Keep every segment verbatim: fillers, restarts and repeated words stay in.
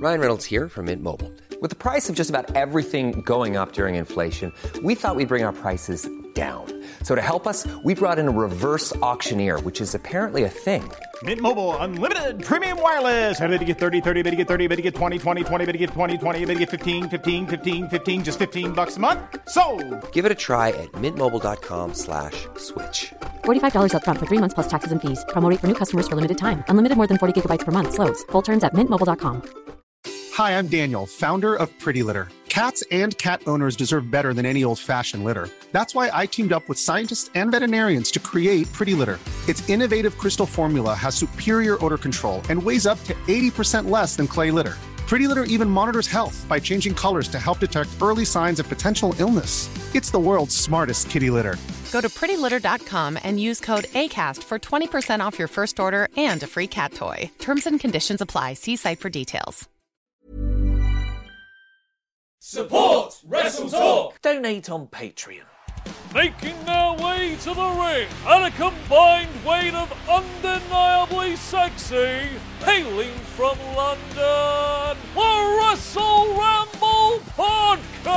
Ryan Reynolds here from Mint Mobile. With the price of just about everything going up during inflation, we thought we'd bring our prices down. So to help us, we brought in a reverse auctioneer, which is apparently a thing. Mint Mobile Unlimited Premium Wireless. How to get thirty, thirty, how to get thirty, how to get twenty, twenty, twenty, how to get twenty, twenty, how to get fifteen, fifteen, fifteen, fifteen, just fifteen bucks a month? Sold! Give it a try at mintmobile.com slash switch. forty-five dollars up front for three months plus taxes and fees. Promo rate for new customers for limited time. Unlimited more than forty gigabytes per month. Slows full terms at mint mobile dot com. Hi, I'm Daniel, founder of Pretty Litter. Cats and cat owners deserve better than any old-fashioned litter. That's why I teamed up with scientists and veterinarians to create Pretty Litter. Its innovative crystal formula has superior odor control and weighs up to eighty percent less than clay litter. Pretty Litter even monitors health by changing colors to help detect early signs of potential illness. It's the world's smartest kitty litter. Go to pretty litter dot com and use code ACAST for twenty percent off your first order and a free cat toy. Terms and conditions apply. See site for details. Support Wrestle Talk! Donate on Patreon. Making their way to the ring at a combined weight of undeniably sexy, hailing from London, the Wrestle Ramble Podcast!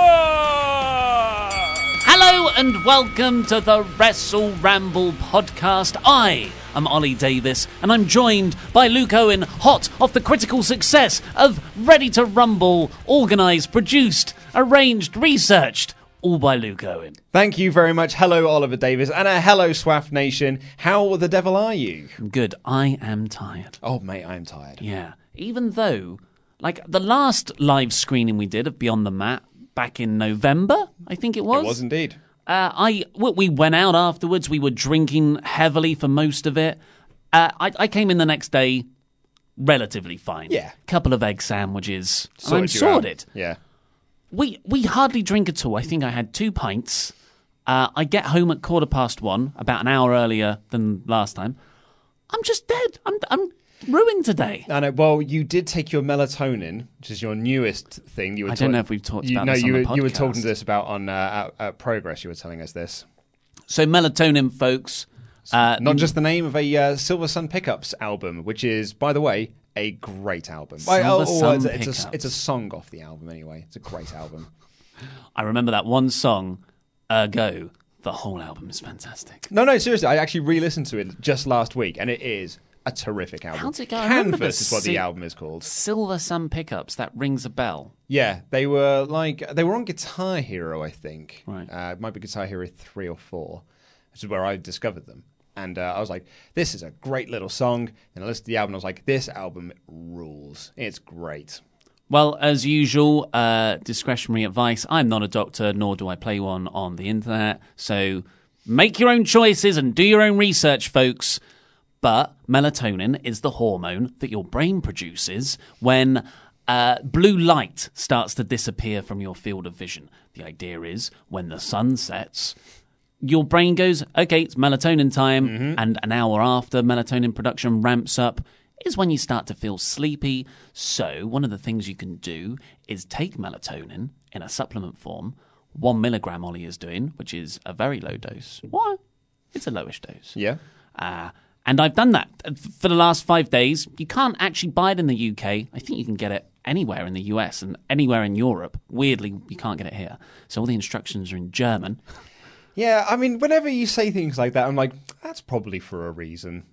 Hello and welcome to the Wrestle Ramble Podcast. I am Ollie Davis and I'm joined by Luke Owen, hot off the critical success of Ready to Rumble, organised, produced, arranged, researched, all by Luke Owen. Thank you very much. Hello, Oliver Davis, and a hello, Swaff Nation. How the devil are you? Good. I am tired. Oh, mate, I am tired. Yeah. Even though, like, the last live screening we did of Beyond the Mat back in November, I think it was. It was indeed. Uh, I we went out afterwards. We were drinking heavily for most of it. Uh, I, I came in the next day relatively fine. Yeah. Couple of egg sandwiches. Sorted I'm you sorted. out. Yeah. We we hardly drink at all. I think I had two pints. Uh, I get home at quarter past one, about an hour earlier than last time. I'm just dead. I'm I'm ruined today. I know. Well, you did take your melatonin, which is your newest thing. You were I don't know if we've talked you, about no, this you on were, the you were podcast. talking to us about on uh, at, at Progress. You were telling us this. So melatonin, folks. Uh, Not just the name of a uh, Silver Sun Pickups album, which is, by the way, a great album. Silver oh, Sun it's, a, it's, Pickups. a, it's a song off the album anyway. It's a great album. I remember that one song, Ergo. The whole album is fantastic. No, no, seriously. I actually re-listened to it just last week, and it is a terrific album. How's it go? I remember Canvas is what the the si- album is called. Silver Sun Pickups. That rings a bell. Yeah, they were like they were on Guitar Hero, I think. Right. Uh, it might be Guitar Hero three or four, which is where I discovered them. And uh, I was like, this is a great little song. And I listened to the album, and I was like, this album rules. It's great. Well, as usual, uh, discretionary advice. I'm not a doctor, nor do I play one on the internet. So make your own choices and do your own research, folks. But melatonin is the hormone that your brain produces when uh, blue light starts to disappear from your field of vision. The idea is when the sun sets, your brain goes, okay, it's melatonin time. Mm-hmm. And an hour after melatonin production ramps up is when you start to feel sleepy. So one of the things you can do is take melatonin in a supplement form. One milligram Ollie is doing, which is a very low dose. What? It's a lowish dose. Yeah. Uh, and I've done that for the last five days. You can't actually buy it in the U K. I think you can get it anywhere in the U S and anywhere in Europe. Weirdly, you can't get it here. So all the instructions are in German. Yeah, I mean, whenever you say things like that, I'm like, that's probably for a reason.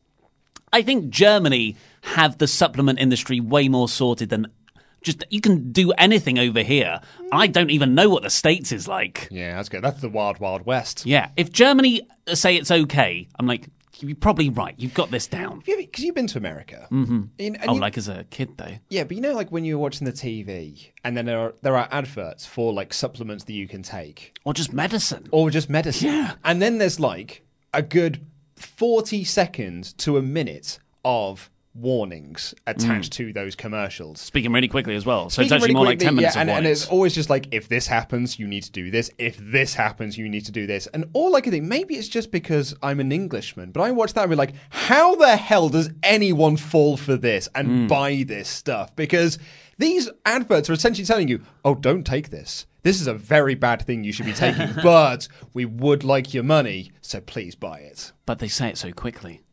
I think Germany have the supplement industry way more sorted than just you can do anything over here. I don't even know what the States is like. Yeah, that's good. That's the wild, wild west. Yeah, if Germany say it's okay, I'm like, you're probably right. You've got this down. Because you've been to America. Mm-hmm. And, and oh, you, like as a kid, though. Yeah, but you know, like when you're watching the T V and then there are, there are adverts for like supplements that you can take. Or just medicine. Or just medicine. Yeah. And then there's like a good forty seconds to a minute of warnings attached mm. to those commercials. Speaking really quickly as well. So Speaking it's actually really more quickly, like ten minutes yeah, of and, and warnings. it's always just like, if this happens, you need to do this. If this happens, you need to do this. And all I can think, maybe it's just because I'm an Englishman, but I watch that and be like, how the hell does anyone fall for this and Mm. buy this stuff? Because these adverts are essentially telling you, oh, don't take this. This is a very bad thing you should be taking, but we would like your money, so please buy it. But they say it so quickly.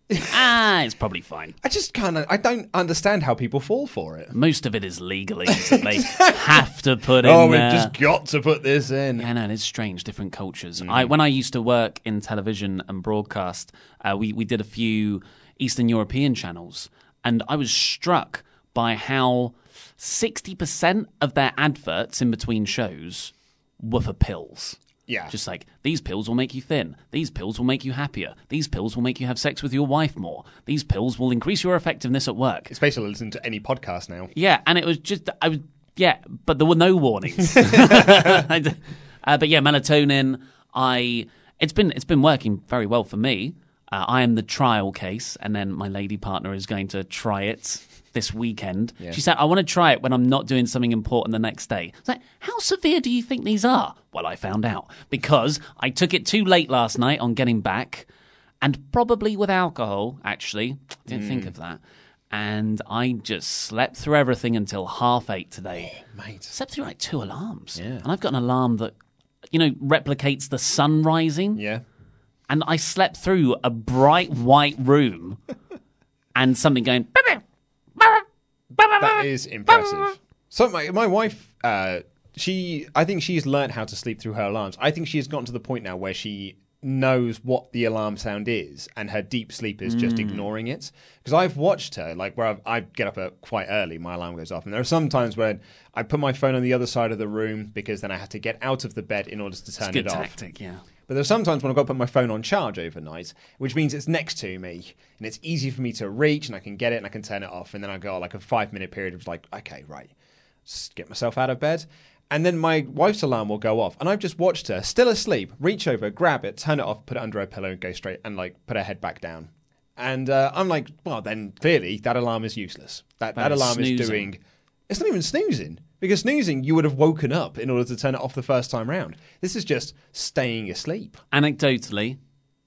ah, it's probably fine. I just kind of, I don't understand how people fall for it. Most of it is legalese that they have to put in. Oh, we've there. just got to put this in. Yeah, no, it's strange, different cultures. Mm. I when I used to work in television and broadcast, uh, we we did a few Eastern European channels, and I was struck by how sixty percent of their adverts in between shows were for pills. Yeah. Just like, these pills will make you thin. These pills will make you happier. These pills will make you have sex with your wife more. These pills will increase your effectiveness at work. It's basically listening to any podcast now. Yeah, and it was just, I was, yeah, but there were no warnings. uh, but yeah, melatonin, I, it's been, it's been working very well for me. Uh, I am the trial case, and then my lady partner is going to try it this weekend. Yeah. She said, I want to try it when I'm not doing something important the next day. I was like, how severe do you think these are? Well, I found out because I took it too late last night on getting back, and probably with alcohol, actually. Didn't mm. think of that. And I just slept through everything until half eight today. Oh, mate. Slept through like two alarms. Yeah. And I've got an alarm that, you know, replicates the sun rising. Yeah. And I slept through a bright white room and something going... That is impressive. So my my wife, uh, she I think she's learned how to sleep through her alarms. I think she has gotten to the point now where she knows what the alarm sound is, and her deep sleep is just mm. ignoring it. Because I've watched her, like where I've, I get up at quite early, my alarm goes off, and there are some times when I put my phone on the other side of the room because then I have to get out of the bed in order to turn it's a good it off. Tactic, yeah. But there's sometimes when I've got to put my phone on charge overnight, which means it's next to me, and it's easy for me to reach, and I can get it, and I can turn it off, and then I go like a five-minute period of like, okay, right, just get myself out of bed. And then my wife's alarm will go off, and I've just watched her, still asleep, reach over, grab it, turn it off, put it under her pillow, and go straight, and like put her head back down. And uh, I'm like, well, then clearly that alarm is useless. That, that alarm snoozing. is doing... It's not even snoozing. Because snoozing, you would have woken up in order to turn it off the first time round. This is just staying asleep. Anecdotally,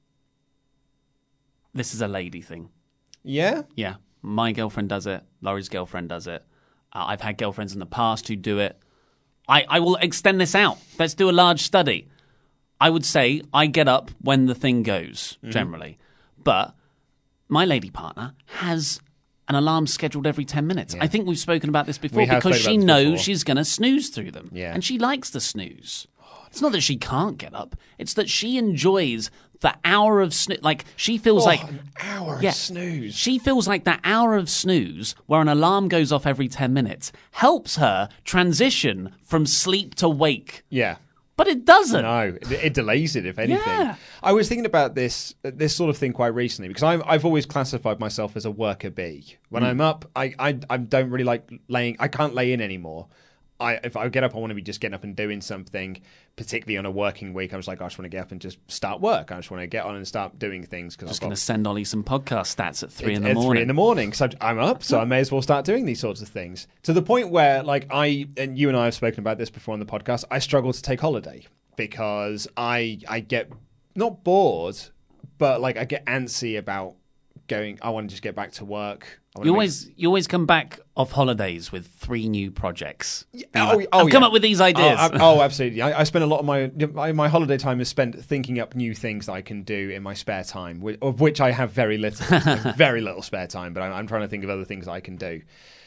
this is a lady thing. Yeah? Yeah. My girlfriend does it. Laurie's girlfriend does it. Uh, I've had girlfriends in the past who do it. I, I will extend this out. Let's do a large study. I would say I get up when the thing goes, mm-hmm. generally. But my lady partner has... an alarm scheduled every ten minutes. Yeah. I think we've spoken about this before because she knows before. she's going to snooze through them. Yeah. And she likes to snooze. It's not that she can't get up. It's that she enjoys the hour of snooze. Like, she feels oh, like... an hour yeah, of snooze. She feels like that hour of snooze where an alarm goes off every ten minutes helps her transition from sleep to wake. Yeah. But it doesn't. No, it, it delays it, if anything. Yeah. I was thinking about this this sort of thing quite recently because I've, I've always classified myself as a worker bee. When mm. I'm up, I, I I don't really like laying... I can't lay in anymore. I If I get up, I want to be just getting up and doing something, particularly on a working week. I was like, I just want to get up and just start work. I just want to get on and start doing things. Cause just going to send Ollie some podcast stats at three it, in the at morning. three in the morning. So I'm up, so I may as well start doing these sorts of things. To the point where, like, I... And you and I have spoken about this before on the podcast. I struggle to take holiday. Because I I get not bored, but like I get antsy about going. I want to just get back to work. You always make... you always come back off holidays with three new projects. Yeah, oh, like, oh, I've yeah. come up with these ideas. Oh, oh absolutely. I, I spend a lot of my my holiday time is spent thinking up new things that I can do in my spare time, of which I have very little, very little spare time. But I'm, I'm trying to think of other things I can do.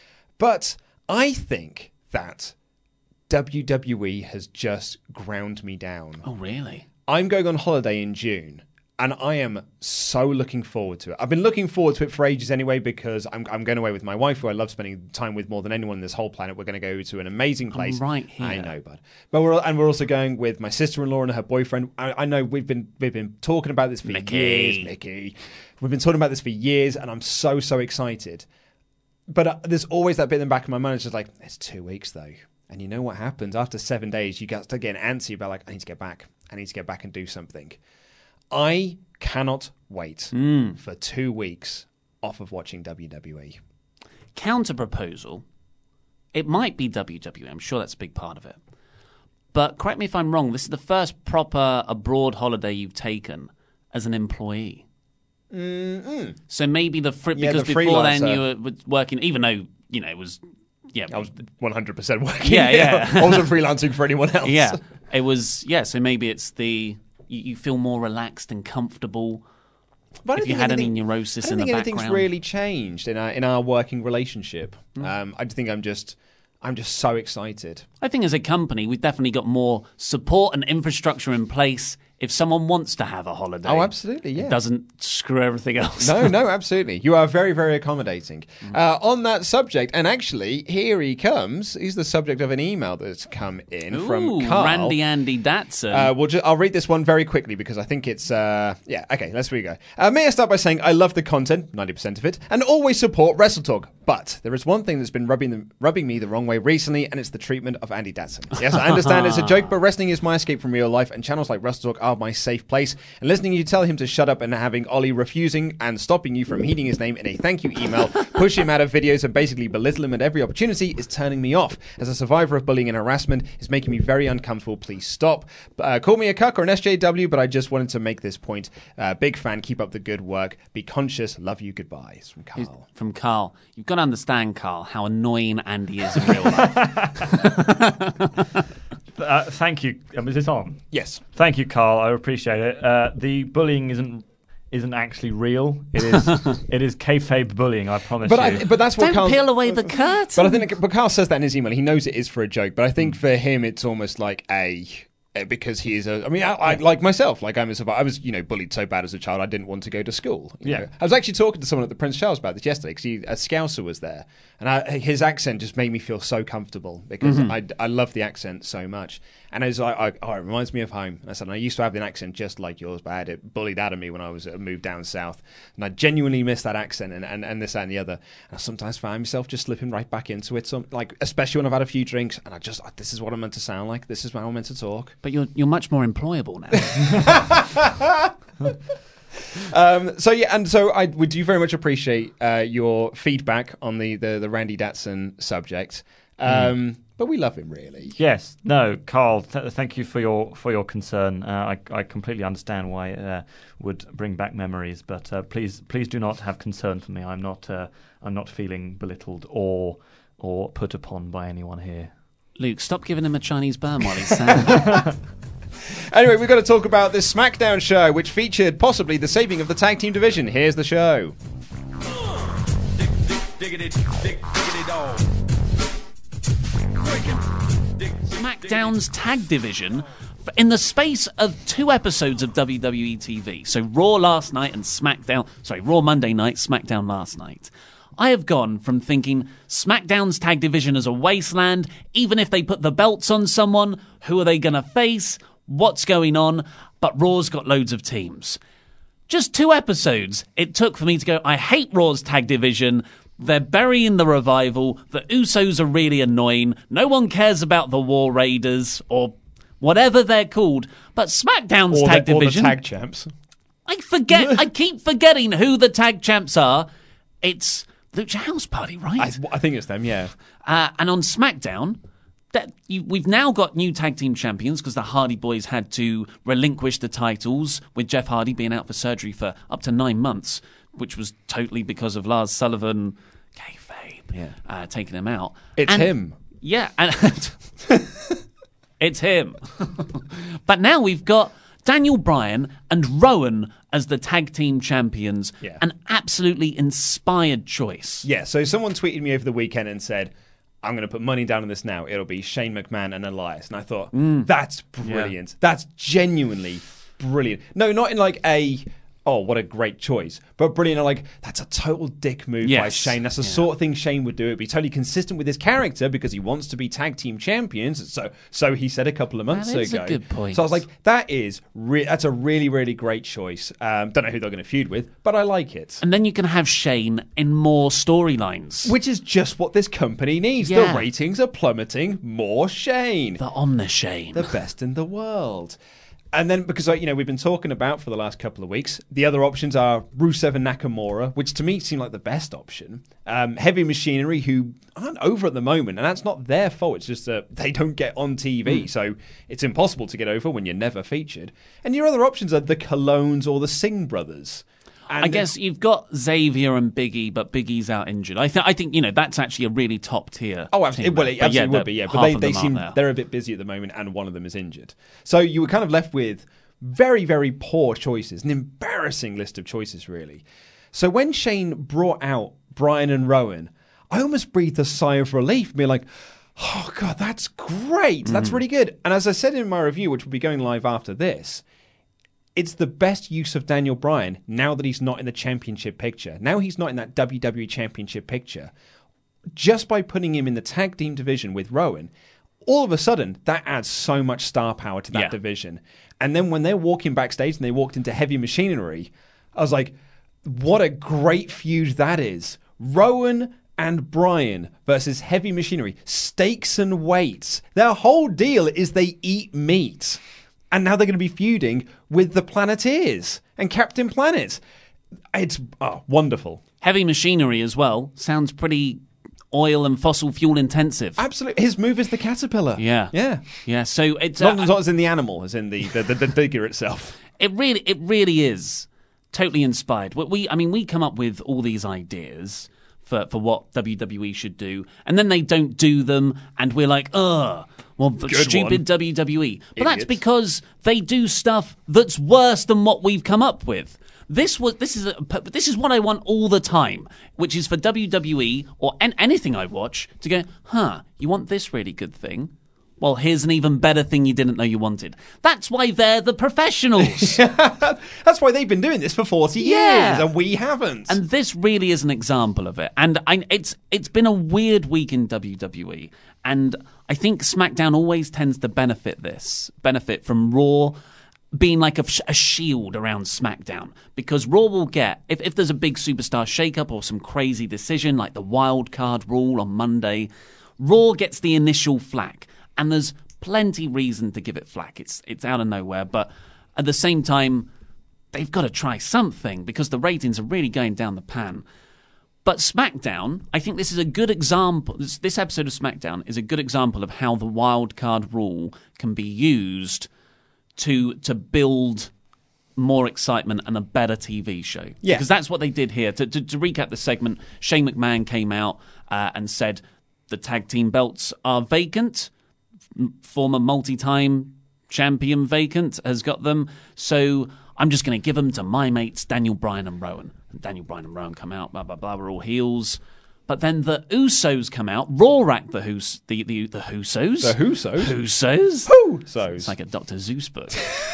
But I think that W W E has just ground me down. Oh, really? I'm going on holiday in June, and I am so looking forward to it. I've been looking forward to it for ages anyway because I'm, I'm going away with my wife, who I love spending time with more than anyone on this whole planet. We're going to go to an amazing place. I'm right here. I know, bud. But we're and we're also going with my sister-in-law and her boyfriend. I, I know we've been we've been talking about this for Mickey. years, Mickey. We've been talking about this for years, and I'm so so excited. But uh, there's always that bit in the back of my mind. It's just like, it's two weeks though. And you know what happens? After seven days, you start getting antsy about, like, I need to get back. I need to get back and do something. I cannot wait mm. for two weeks off of watching W W E. Counter proposal. It might be W W E. I'm sure that's a big part of it. But correct me if I'm wrong. This is the first proper abroad holiday you've taken as an employee. Mm-mm. So maybe the... Fr- yeah, because the before freelancer. then you were working... Even though, you know, it was... Yeah, I was one hundred percent working. Yeah, yeah. I wasn't freelancing for anyone else. But I if you think had anything- any neurosis I don't in think the anything's background. really changed in our in our working relationship. Mm. Um, I think I'm just I'm just so excited. I think as a company, we've definitely got more support and infrastructure in place if someone wants to have a holiday. Oh, absolutely, yeah. It doesn't screw everything else. No, no, absolutely. You are very, very accommodating. Uh, on that subject, and actually, here he comes. He's the subject of an email that's come in Ooh, from Carl. Randy Andy Datsun. Uh, we'll ju- I'll read this one very quickly because I think it's... Uh, yeah, okay, let's read go. Uh, may I start by saying I love the content, ninety percent of it, and always support Wrestle Talk. But there is one thing that's been rubbing, them, rubbing me the wrong way recently, and it's the treatment of Andy Datsun. Yes, I understand it's a joke, but wrestling is my escape from real life, and channels like Wrestle Talk are my safe place. And listening you tell him to shut up and having Ollie refusing and stopping you from heeding his name in a thank you email, push him out of videos and basically belittle him at every opportunity is turning me off. As a survivor of bullying and harassment, it's making me very uncomfortable. Please stop. Uh, call me a cuck or an S J W, but I just wanted to make this point. Uh, big fan. Keep up the good work. Be conscious. Love you. Goodbye. It's from Carl. From Carl. You've got to understand, Carl, how annoying Andy is in real life. Uh, thank you. Um, is this on? Yes. Thank you, Carl. I appreciate it. Uh, the bullying isn't isn't actually real. It is it is kayfabe bullying. I promise But you. I, but that's what Don't Carl, peel away the curtain. But I think but Carl says that in his email. He knows it is for a joke. But I think for him, it's almost like a. Because he is a, I mean, I, I like myself, like I'm a survivor. I was, you know, bullied so bad as a child, I didn't want to go to school. you Yeah. know. I was actually talking to someone at the Prince Charles about this yesterday because a Scouser was there, and I, his accent just made me feel so comfortable because Mm-hmm. I, I love the accent so much. And I was like, I, oh, it reminds me of home. And I said, I used to have an accent just like yours, but I had it bullied out of me when I was uh, moved down south, and I genuinely miss that accent and, and, and this that, and the other. And I sometimes find myself just slipping right back into it, some like especially when I've had a few drinks, and I just this is what I'm meant to sound like. This is how I'm meant to talk. But you're you're much more employable now. Um, so yeah, and so I we do very much appreciate uh, your feedback on the, the, the Randy Datsun subject. Um, mm. But we love him, really. Yes, no, Carl. Th- thank you for your for your concern. Uh, I I completely understand why it uh, would bring back memories, but uh, please please do not have concern for me. I'm not uh, I'm not feeling belittled or or put upon by anyone here. Luke, stop giving him a Chinese burn while he's sad. Anyway, we've got to talk about this SmackDown show, which featured possibly the saving of the tag team division. Here's the show. SmackDown's tag division in the space of two episodes of W W E T V. So Raw last night and SmackDown, sorry, Raw Monday night, SmackDown last night. I have gone from thinking SmackDown's tag division is a wasteland. Even if they put the belts on someone, who are they going to face? What's going on? But Raw's got loads of teams. Just two episodes it took for me to go, I hate Raw's tag division. They're burying the Revival. The Usos are really annoying. No one cares about the War Raiders or whatever they're called. But SmackDown's Or tag the, or the division... tag champs. I forget. I keep forgetting who the tag champs are. It's Lucha House Party, right? I, I think it's them, yeah. Uh, and on SmackDown, that you, we've now got new tag team champions because the Hardy Boys had to relinquish the titles with Jeff Hardy being out for surgery for up to nine months, which was totally because of Lars Sullivan, kayfabe, Yeah. uh, taking him out. It's And- him. Yeah, and it's him. But now we've got Daniel Bryan and Rowan as the tag team champions. Yeah. An absolutely inspired choice. Yeah, so someone tweeted me over the weekend and said, I'm going to put money down on this now. It'll be Shane McMahon and Elias. And I thought, that's brilliant. That's genuinely brilliant. No, not in like a, oh, what a great choice. But brilliant, like, that's a total dick move by Yes. Shane. That's the Yeah. sort of thing Shane would do. It'd be totally consistent with his character because he wants to be tag team champions. So so he said a couple of months That is a ago. good point. So I was like, that is, re- that's a really, really great choice. Um, don't know who they're going to feud with, but I like it. And then you can have Shane in more storylines. Which is just what this company needs. Yeah. The ratings are plummeting. More Shane. The Omni-Shane. The best in the world. And then, because you know we've been talking about for the last couple of weeks, the other options are Rusev and Nakamura, which to me seem like the best option. Um, Heavy Machinery, who aren't over at the moment, and that's not their fault. It's just that they don't get on T V, Mm. so it's impossible to get over when you're never featured. And your other options are the Colognes or the Singh brothers. And I guess you've got Xavier and Biggie, but Biggie's out injured. I, th- I think, you know, that's actually a really top tier. Oh, absolutely. team Well, there. it But absolutely yeah, would be, yeah. But half they, of they them seem aren't there. they're a bit busy at the moment, and one of them is injured. So you were kind of left with very, very poor choices, an embarrassing list of choices, really. So when Shane brought out Bryan and Rowan, I almost breathed a sigh of relief, being like, oh, God, that's great. That's really good. And as I said in my review, which will be going live after this, it's the best use of Daniel Bryan now that he's not in the championship picture. Now he's not in that W W E championship picture. Just by putting him in the tag team division with Rowan, all of a sudden, that adds so much star power to that Yeah. division. And then when they're walking backstage and they walked into Heavy Machinery, I was like, what a great feud that is. Rowan and Bryan versus Heavy Machinery. Stakes and weights. Their whole deal is they eat meat. And now they're going to be feuding with the Planeteers and Captain Planet. It's oh, wonderful. Heavy Machinery as well sounds pretty oil and fossil fuel intensive. Absolutely. His move is the caterpillar. Yeah. Yeah. Yeah, so it's... Not, uh, not as in the animal, as in the, the, the, the digger itself. It really, it really is totally inspired. We- We, I mean, we come up with all these ideas for, for what W W E should do, and then they don't do them, and we're like, ugh, well, the Good stupid one. W W E. But that's Idiots. because they do stuff that's worse than what we've come up with. This was this is a, this is what I want all the time, which is for W W E or an, anything I watch to go, huh? You want this really good thing? Well, here's an even better thing you didn't know you wanted. That's why they're the professionals. That's why they've been doing this for forty Yeah. years, and we haven't. And this really is an example of it. And I, it's it's been a weird week in W W E, and I think SmackDown always tends to benefit this benefit from Raw being like a, a shield around SmackDown, because Raw will get if if there's a big superstar shakeup or some crazy decision like the wild card rule on Monday, Raw gets the initial flack, and there's plenty reason to give it flack. It's it's out of nowhere, but at the same time, they've got to try something because the ratings are really going down the pan. But SmackDown, I think this is a good example. This, this episode of SmackDown is a good example of how the wild card rule can be used to to build more excitement and a better T V show. Yeah. Because that's what they did here. To, to, to recap the segment, Shane McMahon came out uh, and said the tag team belts are vacant. M- Former multi-time champion vacant has got them. So I'm just going to give them to my mates, Daniel Bryan and Rowan. And Daniel Bryan and Rowan come out, blah, blah, blah, we're all heels. But then the Usos come out, Raw-rack the, Hus- the, the, the Usos. The Usos? Usos? Usos. It's like a Doctor Zeus book.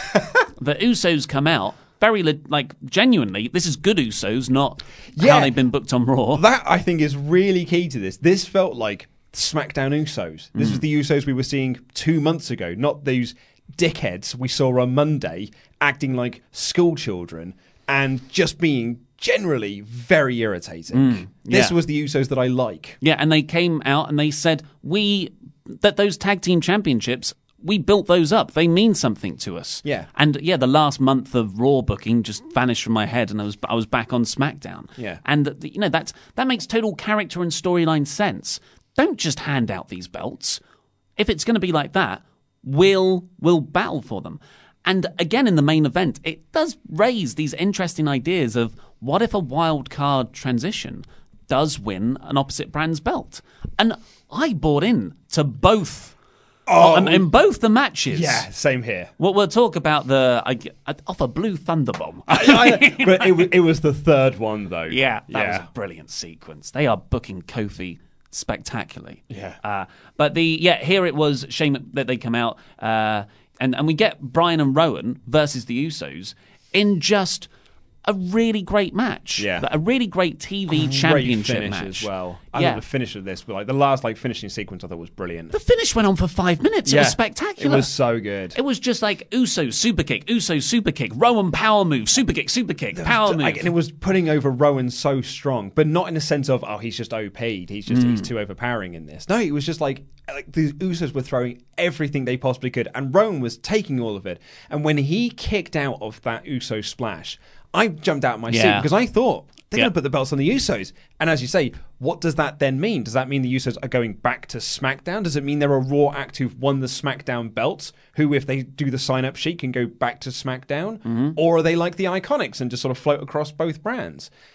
The Usos come out, very, le- like, genuinely, this is good Usos, not Yeah. how they've been booked on Raw. That, I think, is really key to this. This felt like SmackDown Usos. This Mm. was the Usos we were seeing two months ago, not those dickheads we saw on Monday acting like school children and just being generally very irritating. Mm, This yeah. was the Usos that I like. Yeah, and they came out and they said, we, that those tag team championships, we built those up. They mean something to us. Yeah. And yeah, the last month of Raw booking just vanished from my head, and I was I was back on SmackDown. Yeah. And you know that's that makes total character and storyline sense. Don't just hand out these belts. If it's going to be like that, we'll we'll battle for them. And again, in the main event, it does raise these interesting ideas of what if a wild card transition does win an opposite brand's belt? And I bought in to both. Oh, in, in both the matches. Yeah, same here. Well, we'll talk about the I, I, off a blue thunderbomb. I- but it, wa- it was the third one, though. Yeah, that was yeah. a brilliant sequence. They are booking Kofi spectacularly. Yeah. Uh, but the yeah, here it was shame that they come out uh, and and we get Bryan and Rowan versus the Usos in just a really great match. Yeah. A really great T V Great championship finish match as well. I yeah. love the finish of this, but like the last like finishing sequence I thought was brilliant. The finish went on for five minutes. It Yeah. was spectacular. It was so good. It was just like Uso super kick, Uso super kick, Rowan power move, super kick, super kick, power move. Like, and it was putting over Rowan so strong, but not in the sense of, oh, he's just O P'd. He's just Mm. he's too overpowering in this. No, it was just like like the Usos were throwing everything they possibly could, and Rowan was taking all of it. And when he kicked out of that Uso splash, I jumped out of my seat Yeah. because I thought they're Yeah. going to put the belts on the Usos. And as you say, what does that then mean? Does that mean the Usos are going back to SmackDown? Does it mean they're a Raw act who've won the SmackDown belts, who, if they do the sign-up sheet, can go back to SmackDown? Mm-hmm. Or are they like the Iconics and just sort of float across both brands?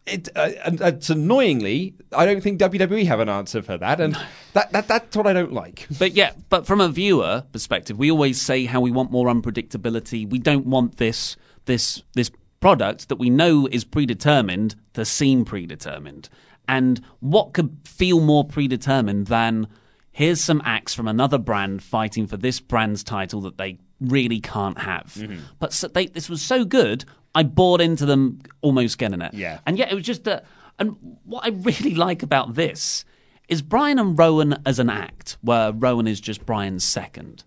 it, uh, and it's annoyingly, I don't think W W E have an answer for that, and that, that that's what I don't like. But yeah, but from a viewer perspective, we always say how we want more unpredictability. We don't want this this this product that we know is predetermined to seem predetermined. And what could feel more predetermined than here's some acts from another brand fighting for this brand's title that they really can't have. Mm-hmm. But so they, this was so good, I bought into them almost getting it. Yeah. And yet it was just a... And what I really like about this is Bryan and Rowan as an act, where Rowan is just Bryan's second.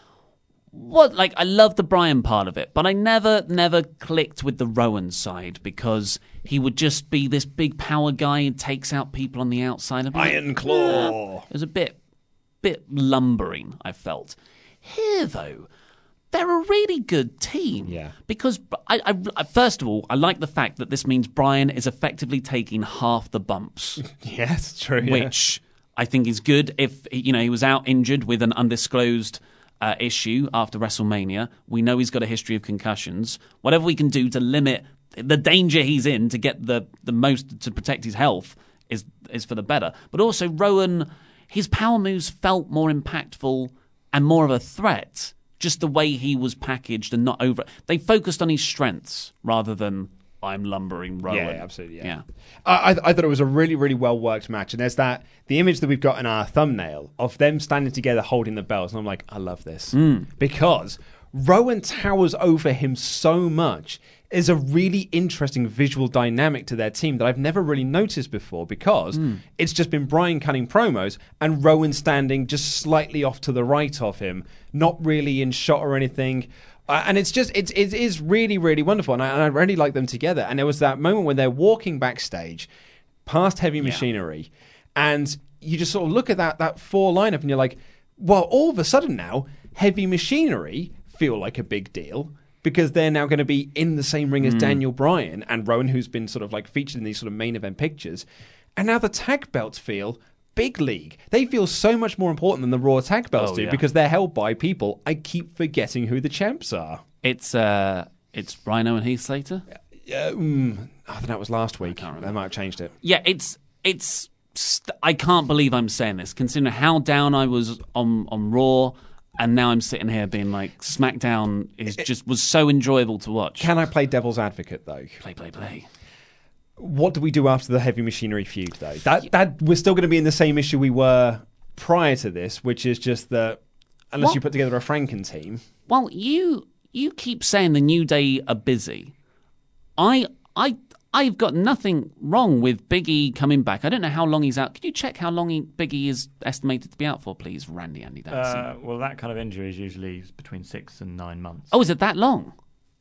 What, like, I love the Bryan part of it, but I never, never clicked with the Rowan side because he would just be this big power guy and takes out people on the outside. Iron like, Claw. Eh. It was a bit, bit lumbering, I felt. Here, though, they're a really good team. Yeah. Because, I, I, first of all, I like the fact that this means Bryan is effectively taking half the bumps. Yes, true. Yeah. Which I think is good. If, you know, he was out injured with an undisclosed Uh, issue after WrestleMania. We know he's got a history of concussions. Whatever we can do to limit the danger he's in to get the, the most to protect his health is is for the better. But also Rowan, his power moves felt more impactful and more of a threat. Just the way he was packaged and not over. They focused on his strengths rather than I'm lumbering Rowan. Yeah, absolutely. Yeah, yeah. I, I thought it was a really, really well worked match, and there's that the image that we've got in our thumbnail of them standing together holding the belts, and I'm like, I love this mm. because Rowan towers over him so much. Is a really interesting visual dynamic to their team that I've never really noticed before because mm. it's just been Bryan cutting promos and Rowan standing just slightly off to the right of him, not really in shot or anything. Uh, and it's just, it's, it is really, really wonderful. And I, and I really like them together. And there was that moment when they're walking backstage past Heavy Machinery yeah. and you just sort of look at that, that four lineup and you're like, well, all of a sudden now, Heavy Machinery feel like a big deal because they're now going to be in the same ring as mm. Daniel Bryan and Rowan, who's been sort of like featured in these sort of main event pictures. And now the tag belts feel big league. They feel so much more important than the Raw tag belts oh, do yeah. because they're held by people. I keep forgetting who the champs are. It's uh, it's Rhino and Heath Slater. Yeah, um, I think that was last week. They might have changed it. Yeah, it's it's. St- I can't believe I'm saying this, considering how down I was on on Raw, and now I'm sitting here being like, SmackDown is it, just was so enjoyable to watch. Can I play devil's advocate though? Play, play, play. What do we do after the Heavy Machinery feud, though? That that we're still going to be in the same issue we were prior to this, which is just that unless what? you put together a Franken team. Well, you you keep saying the New Day are busy. I I I've got nothing wrong with Big E coming back. I don't know how long he's out. Can you check how long he, Big E is estimated to be out for, please, Randy Andy Dempsey? Uh, well, that kind of injury is usually between six and nine months. Oh, is it that long?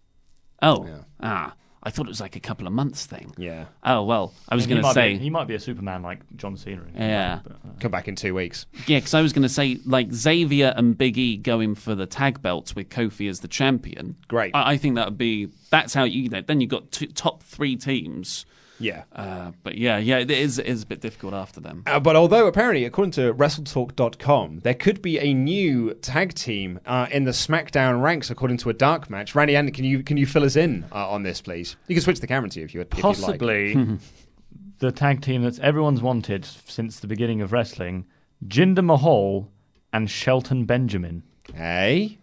Oh, yeah. ah. I thought it was like a couple of months thing. Yeah. Oh, well, I was I mean, going to say... Be, he might be a Superman like John Cena. Yeah. But, uh, Come back in two weeks. Yeah, because I was going to say, like, Xavier and Big E going for the tag belts with Kofi as the champion. Great. I, I think that would be... That's how you... Then you've got two, top three teams. Yeah. Uh, but yeah, yeah, it is, it is a bit difficult after them. Uh, but although apparently, according to WrestleTalk dot com, there could be a new tag team uh, in the SmackDown ranks, according to a dark match. Randy, Andy, can you can you fill us in uh, on this, please? You can switch the camera to you if you if Possibly you'd like. the tag team that everyone's wanted since the beginning of wrestling, Jinder Mahal and Shelton Benjamin. Hey?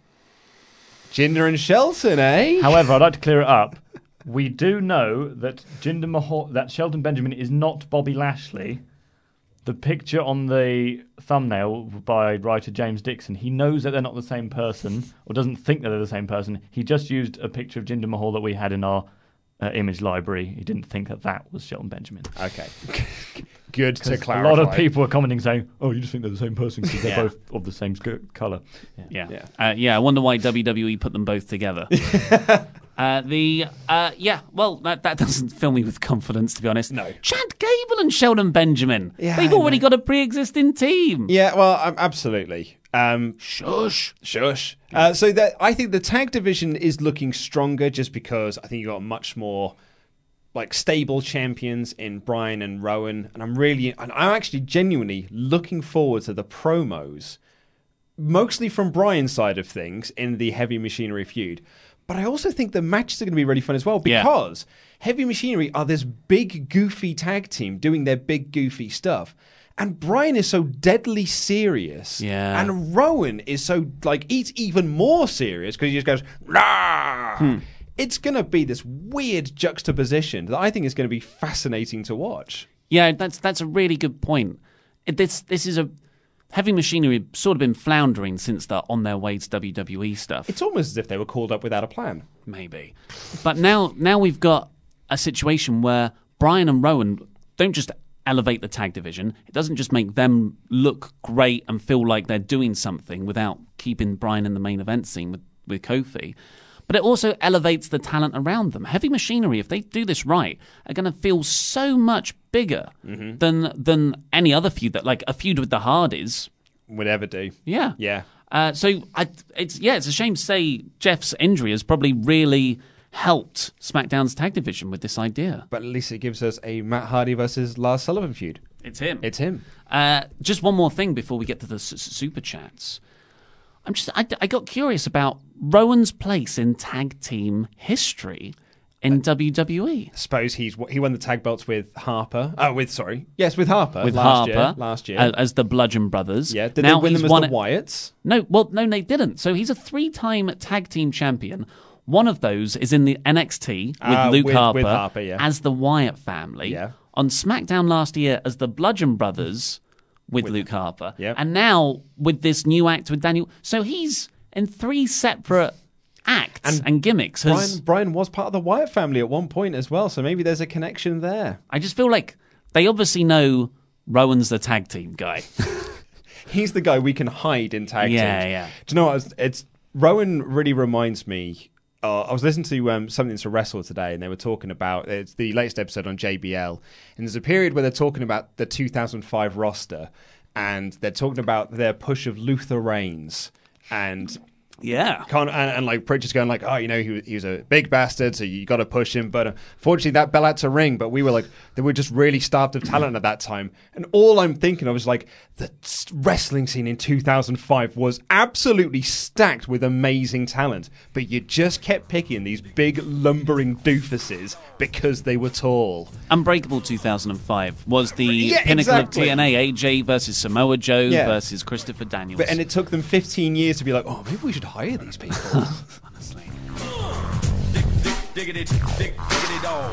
Jinder and Shelton, eh? However, I'd like to clear it up. We do know that Jinder Mahal, that Shelton Benjamin is not Bobby Lashley. The picture on the thumbnail by writer James Dixon, he knows that they're not the same person, or doesn't think that they're the same person. He just used a picture of Jinder Mahal that we had in our uh, image library. He didn't think that that was Shelton Benjamin. Okay. Good to clarify. A lot of people are commenting saying, oh, you just think they're the same person because they're yeah. both of the same sk- colour. Yeah. Yeah. Yeah. Uh, yeah, I wonder why W W E put them both together. Uh, the uh, yeah, well, that, that doesn't fill me with confidence, to be honest. No. Chad Gable and Sheldon Benjamin. Yeah, They've already got a pre-existing team. Yeah, well, um, absolutely. Um, shush, shush. Uh, so that I think the tag division is looking stronger, just because I think you got much more like stable champions in Bryan and Rowan, and I'm really, and I'm actually genuinely looking forward to the promos, mostly from Bryan's side of things in the Heavy Machinery feud. But I also think the matches are going to be really fun as well because yeah. Heavy Machinery are this big, goofy tag team doing their big, goofy stuff. And Brian is so deadly serious. Yeah. And Rowan is so, like, he's even more serious because he just goes, nah. Hmm. It's going to be this weird juxtaposition that I think is going to be fascinating to watch. Yeah, that's that's a really good point. It, this this is a Heavy Machinery sort of been floundering since they're on their way to W W E stuff. It's almost as if they were called up without a plan. Maybe. But now now we've got a situation where Brian and Rowan don't just elevate the tag division. It doesn't just make them look great and feel like they're doing something without keeping Brian in the main event scene with, with Kofi. But it also elevates the talent around them. Heavy Machinery, if they do this right, are going to feel so much bigger mm-hmm. than than any other feud that, like a feud with the Hardys would ever do. Yeah, yeah. Uh, so I, it's yeah, it's a shame to say Jeff's injury has probably really helped SmackDown's tag division with this idea. But at least it gives us a Matt Hardy versus Lars Sullivan feud. It's him. It's him. Uh, just one more thing before we get to the s- super chats. I'm just I, I got curious about Rowan's place in tag team history in uh, W W E. I suppose he's he won the tag belts with Harper. Oh, with sorry, yes, with Harper. With last Harper year, last year as, as the Bludgeon Brothers. Yeah, did now they win he's them as won the it, Wyatts? No, well, no, they didn't. So he's a three-time tag team champion. One of those is in the N X T with uh, Luke with, Harper, with Harper yeah. as the Wyatt family. Yeah. On SmackDown last year as the Bludgeon Brothers with, with Luke Harper. Yep. And now with this new act with Daniel. So he's in three separate acts and, and gimmicks. Brian, Brian was part of the Wyatt family at one point as well, so maybe there's a connection there. I just feel like they obviously know Rowan's the tag team guy. He's the guy we can hide in tag yeah, teams. Yeah, yeah. Do you know what? It's, it's Rowan really reminds me. Uh, I was listening to um, Something to Wrestle today, and they were talking about it's the latest episode on J B L, and there's a period where they're talking about the two thousand five roster, and they're talking about their push of Luther Reigns, and yeah, and, and like Pritchard's going like, oh, you know, he was, he was a big bastard, so you got to push him. But unfortunately, that bell had to ring. But we were like, they were just really starved of talent at that time. And all I'm thinking of is like the wrestling scene in two thousand five was absolutely stacked with amazing talent, but you just kept picking these big lumbering doofuses because they were tall. Unbreakable two thousand five was the yeah, pinnacle exactly. of T N A. A J versus Samoa Joe yeah. versus Christopher Daniels. But, and it took them fifteen years to be like, oh, maybe we should hire these people. Honestly. Diggity, dig, diggity dog.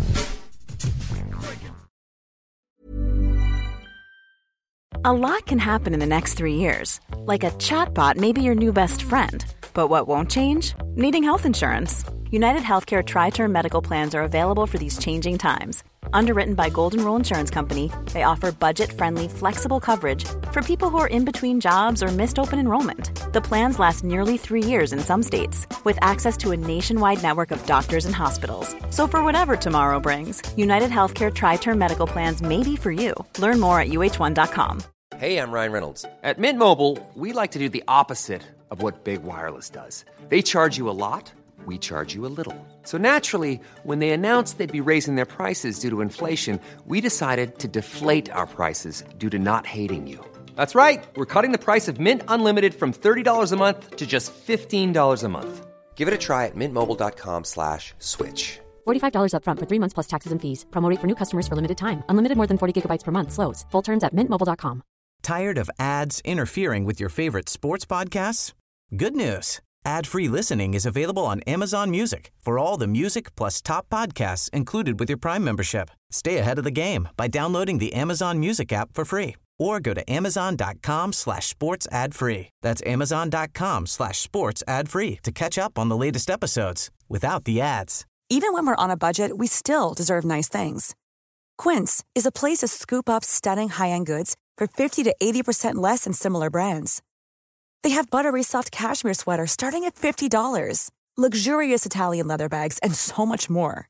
A lot can happen in the next three years. Like a chatbot may be your new best friend. But what won't change? Needing health insurance. United Healthcare Tri-Term Medical Plans are available for these changing times. Underwritten by Golden Rule Insurance Company, they offer budget-friendly, flexible coverage for people who are in between jobs or missed open enrollment. The plans last nearly three years in some states, with access to a nationwide network of doctors and hospitals. So for whatever tomorrow brings, United Healthcare Tri-Term Medical Plans may be for you. Learn more at U H one dot com. Hey, I'm Ryan Reynolds. At Mint Mobile, we like to do the opposite of what Big Wireless does. They charge you a lot. We charge you a little. So naturally, when they announced they'd be raising their prices due to inflation, we decided to deflate our prices due to not hating you. That's right. We're cutting the price of Mint Unlimited from thirty dollars a month to just fifteen dollars a month. Give it a try at mintmobile.com slash switch. forty-five dollars up front for three months plus taxes and fees. Promo rate for new customers for limited time. Unlimited more than forty gigabytes per month. Slows full terms at mint mobile dot com. Tired of ads interfering with your favorite sports podcasts? Good news. Ad-free listening is available on Amazon Music for all the music plus top podcasts included with your Prime membership. Stay ahead of the game by downloading the Amazon Music app for free or go to amazon.com slash sports ad free. That's amazon.com slash sports ad free to catch up on the latest episodes without the ads. Even when we're on a budget, we still deserve nice things. Quince is a place to scoop up stunning high-end goods for fifty to eighty percent less than similar brands. They have buttery soft cashmere sweaters starting at fifty dollars, luxurious Italian leather bags, and so much more.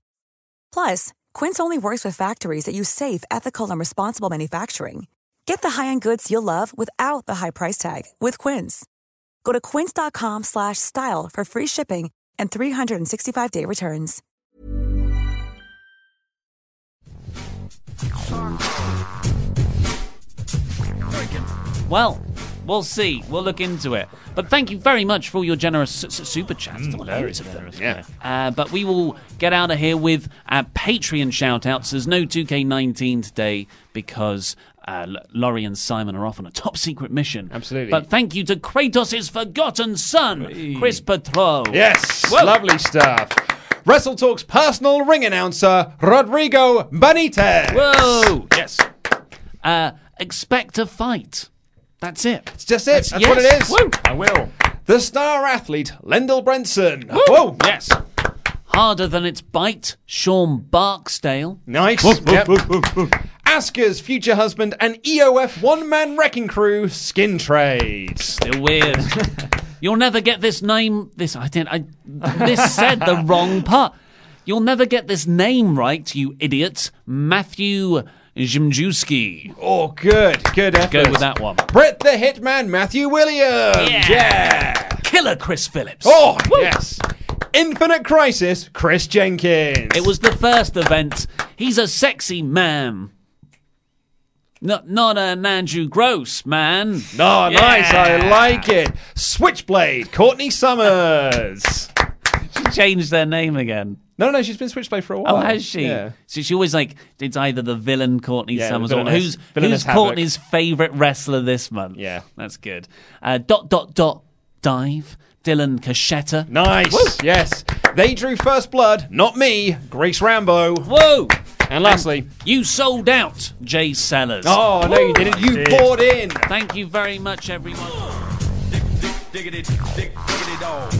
Plus, Quince only works with factories that use safe, ethical, and responsible manufacturing. Get the high-end goods you'll love without the high price tag with Quince. Go to quince.com slash style for free shipping and three sixty-five day returns. Well, We'll see. We'll look into it. But thank you very much for all your generous su- su- super chats. Mm, very generous. Yeah. Uh, but we will get out of here with our Patreon shout-outs. There's no two K nineteen today because uh, L- Laurie and Simon are off on a top-secret mission. Absolutely. But thank you to Kratos' forgotten son, Chris Petro. Yes, Whoa. lovely stuff. Wrestle Talk's personal ring announcer, Rodrigo Benitez. Whoa, yes. Uh, expect a fight. That's it. It's just it. That's, That's what it yes. is. Woo. I will. The star athlete, Lendl Brenson. Woo. Whoa. Yes. Harder than its bite, Sean Barksdale. Nice. Woo, woo, Yep. woo, woo, woo. Asuka's future husband and E O F one-man wrecking crew, Skin Trade. Still weird. You'll never get this name. This I didn't. I this said the wrong part. You'll never get this name right, you idiot. Matthew Zimjewski. Oh, good. Good effort. Go with that one. Brett the Hitman, Matthew Williams. Yeah. yeah. Killer Chris Phillips. Oh, Woo. yes. Infinite Crisis, Chris Jenkins. It was the first event. He's a sexy man. Not, not an Andrew Gross, man. Oh, Yeah. nice. I like it. Switchblade, Courtney Summers. She changed their name again. No, no, she's been Switchblade for a while. Oh, has she? Yeah. So she always like, it's either the villain Courtney Yeah, Summers or villainous- who's, villainous who's Havoc. Courtney's favourite wrestler this month. Yeah. That's good. Uh, dot, dot, dot, dive. Dylan Cachetta. Nice. Woo. Yes. They drew first blood, not me. Grace Rambo. Whoa. And lastly, And you sold out, Jay Sellers. oh, no, you didn't. You Did. poured in. Thank you very much, everyone. Diggity, dig, diggity dog.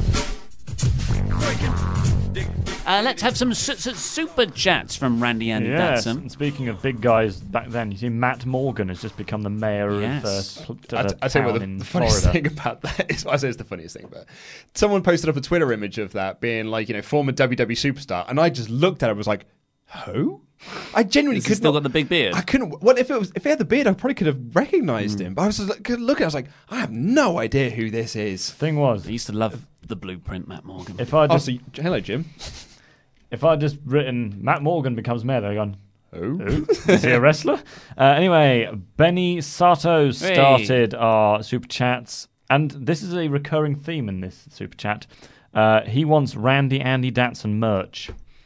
Uh, let's have some su- su- super chats from Randy Andy Yes, Datsun. and speaking of big guys back then, you see Matt Morgan has just become the mayor Yes. of uh, pl- I, uh, t- I tell you town what, the, in the funniest Florida. thing about that is, I say it's the funniest thing, but someone posted up a Twitter image of that being like, you know, former W W E superstar, and I just looked at it and was like, who? I genuinely Has he could still not. got the big beard? I couldn't. What if it was? If he had the beard, I probably could have recognised him. But I was just like, looking, I was like, I have no idea who this is. Thing was, I used to love the blueprint, Matt Morgan. if I Oh, just so you- hello, Jim. if I just written Matt Morgan becomes mayor, they're gone. Who? Who? Is he a wrestler? Uh, anyway, Benny Sato started our super chats, and this is a recurring theme in this super chat. Uh, he wants Randy Andy Datsun merch.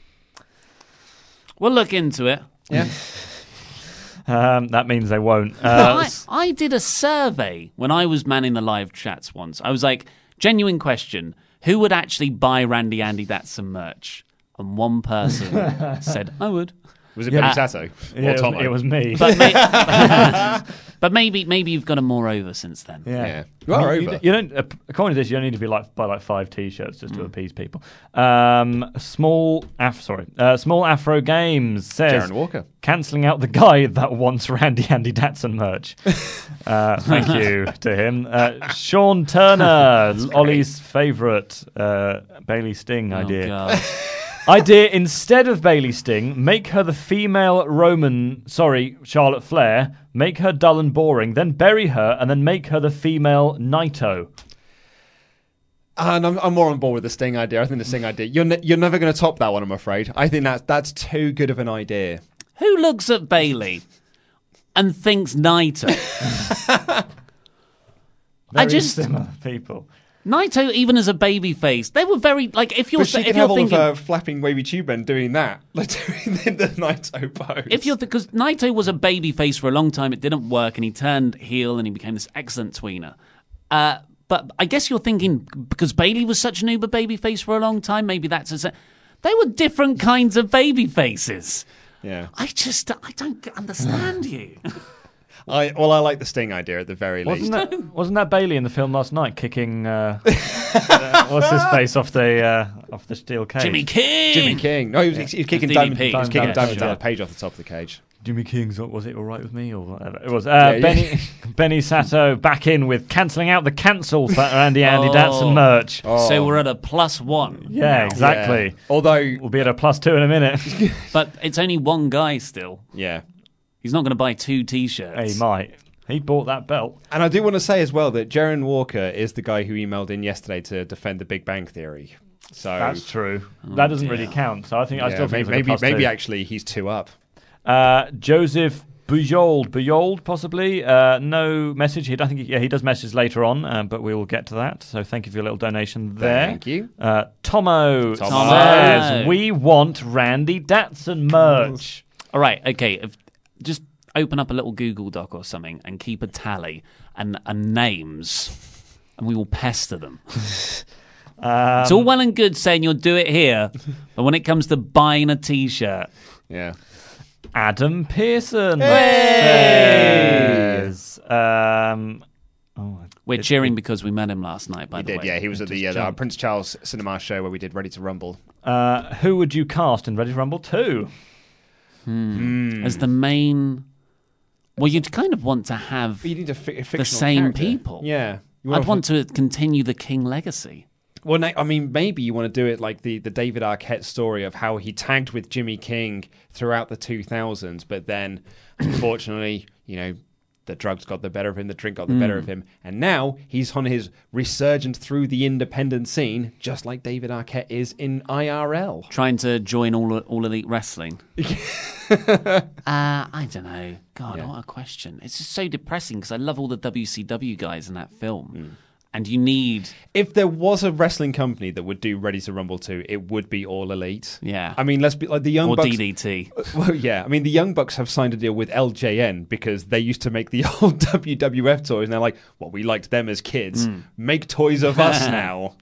We'll look into it. Yeah. Um, that means they won't. No, Uh, I, I did a survey when I was manning the live chats once. I was like, genuine question, who would actually buy Randy Andy Datsun merch? And one person said, I would. Was it Yeah. Benny Uh, Sato yeah, or it, was, Tomo? it was me. But, may- but maybe maybe you've got a more over since then. Yeah. You are You, over. you don't. uh, According to this, you don't need to be like buy like five T-shirts just to appease people. Um, small af sorry, uh, small Afro Games says Jaron Walker. cancelling out the guy that wants Randy Andy Datsun merch. uh, thank you to him. Uh, Sean Turner, Ollie's favourite uh, Bailey Sting Oh, idea. God. Idea, instead of Bailey Sting, make her the female Roman, sorry, Charlotte Flair, make her dull and boring, then bury her, and then make her the female Naito. And I'm, I'm more on board with the Sting idea. I think the Sting idea, you're ne- you're never going to top that one, I'm afraid. I think that's, that's too good of an idea. Who looks at Bailey and thinks Naito? Very I just similar people. Naito, even as a baby face, they were very like if you're But she if can you're have all thinking of her flapping wavy tube men doing that. Like doing the Naito pose. if you're because Naito was a baby face for a long time, it didn't work, and he turned heel and he became this excellent tweener. Uh, but I guess you're thinking because Bailey was such an uber baby face for a long time, maybe that's a. They were different kinds of baby faces. Yeah. I just I don't understand you. I well, I like the Sting idea at the very least. Wasn't that, wasn't that Bailey in the film last night kicking uh, uh, what's his face off the uh, off the steel cage? Jimmy King. Jimmy King. No, he was, he was kicking D D P. Diamond, he was kicking Diamond Diamond Dallas Dallas Page off the top of the cage. Jimmy King's was it all right with me or whatever it was. Uh, Yeah, yeah. Benny Benny Sato back in with cancelling out the cancel for Randy Andy Oh. Datsun merch. So we're at a plus one. Yeah, exactly. Yeah. Although, We'll be at a plus two in a minute. But it's only one guy still. yeah. He's not going to buy two T-shirts. he might. He bought that belt. And I do want to say as well that Jaron Walker is the guy who emailed in yesterday to defend the Big Bang Theory. So That's true. that doesn't really count. So I think I yeah, still think maybe it's like a maybe, plus maybe two. actually he's two up. Uh, Joseph Bujold, Bujold, possibly. Uh, no message. He, I think he, yeah, he does message later on, uh, but we will get to that. So thank you for your little donation there. Thank you. Uh, Tomo, Tomo. says, we want Randy Datson merch. All right, okay. If, just open up a little Google Doc or something and keep a tally and, and names, and we will pester them. um, it's all well and good saying you'll do it here, but when it comes to buying a T-shirt... Yeah. Adam Pearson hey! says... Um, oh, We're cheering because we met him last night, by he the did, way. yeah. He was at the uh, Prince Charles Cinema show where we did Ready to Rumble. Uh, who would you cast in Ready to Rumble two? Hmm. Mm. As the main... Well, you'd kind of want to have you need a fi- a the same character. people. Yeah. I'd want to continue the King legacy. Well, I mean, maybe you want to do it like the, the David Arquette story of how he tagged with Jimmy King throughout the two thousands, but then, unfortunately, you know, the drugs got the better of him, the drink got the mm. better of him, and now he's on his resurgence through the independent scene, just like David Arquette is in I R L. Trying to join All, all Elite Wrestling. uh, I don't know. God, yeah. What a question. It's just so depressing because I love all the W C W guys in that film. Mm. And you need... If there was a wrestling company that would do Ready to Rumble two, it would be All Elite. Yeah. I mean, let's be like the Young or Bucks... Or D D T. Well, yeah. I mean, the Young Bucks have signed a deal with L J N because they used to make the old W W F toys. And they're like, well, we liked them as kids. Mm. Make toys of us now.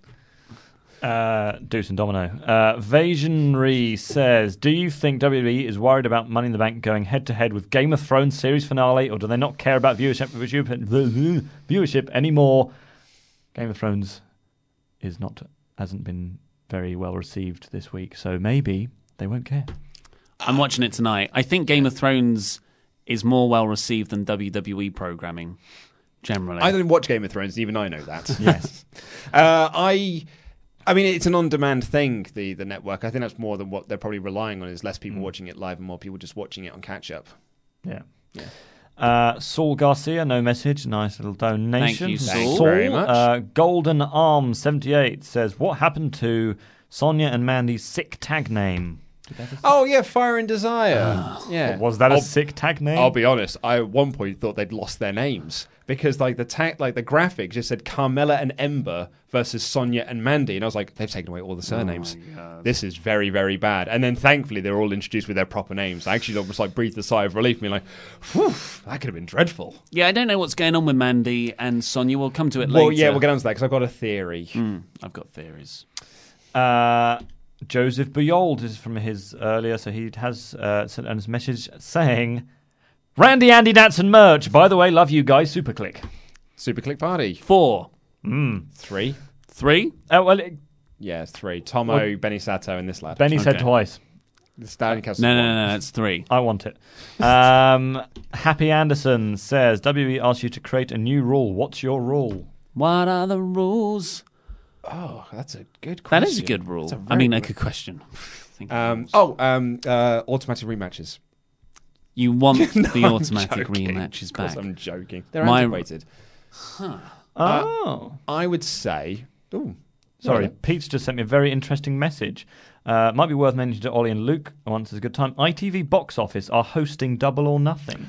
Uh, Deuce and Domino. Uh, Vasionry says, do you think W W E is worried about Money in the Bank going head-to-head with Game of Thrones series finale, or do they not care about viewership, viewership, viewership anymore? Game of Thrones is not hasn't been very well received this week, so maybe they won't care. I'm watching it tonight. I think Game of Thrones is more well received than W W E programming generally. I don't watch Game of Thrones, and even I know that. Yes. uh, I... I mean, it's an on-demand thing, the, the network. I think that's more than what they're probably relying on, is less people mm. watching it live and more people just watching it on catch-up. Yeah. Yeah. Uh, Saul Garcia, no message. Nice little donation. Thank you, Saul. Thanks very much. Uh, Golden Arm seventy-eight says, what happened to Sonia and Mandy's sick tag name? Oh, yeah, Fire and Desire. yeah. Was that I'll, a sick tag name? I'll be honest. I at one point thought they'd lost their names because like the tag, like the graphic just said Carmella and Ember versus Sonia and Mandy, and I was like, they've taken away all the surnames. Oh this is very, very bad. And then thankfully they were all introduced with their proper names. I actually almost like breathed a sigh of relief, being like, "Whew, that could have been dreadful." Yeah, I don't know what's going on with Mandy and Sonia. We'll come to it later. Well, yeah, we'll get on to that because I've got a theory. Mm, I've got theories. Uh. Joseph Bujold is from his earlier, so he has uh, sent us a message saying, Randy Andy Datson merch. By the way, love you guys. Super Click. Super Click Party. Four. Mm. Three. Three? Oh, well, it, yeah, it's three. Tomo, well, Benny Sato, and this lad. Benny okay. said twice. The no, no, no, no, it's three. I want it. Um, Happy Anderson says, W W E asks you to create a new rule. What's your rule? What are the rules? Oh, that's a good question. That is a good rule. A I mean, a good question. um, oh, um, uh, automatic rematches. You want no, the automatic joking. rematches back? Of course I'm joking. They're My... antiquated. Huh. Oh. Uh, I would say... Ooh, Sorry, yeah. Pete's just sent me a very interesting message. Uh, might be worth mentioning to Ollie and Luke once it's a good time. I T V Box Office are hosting Double or Nothing.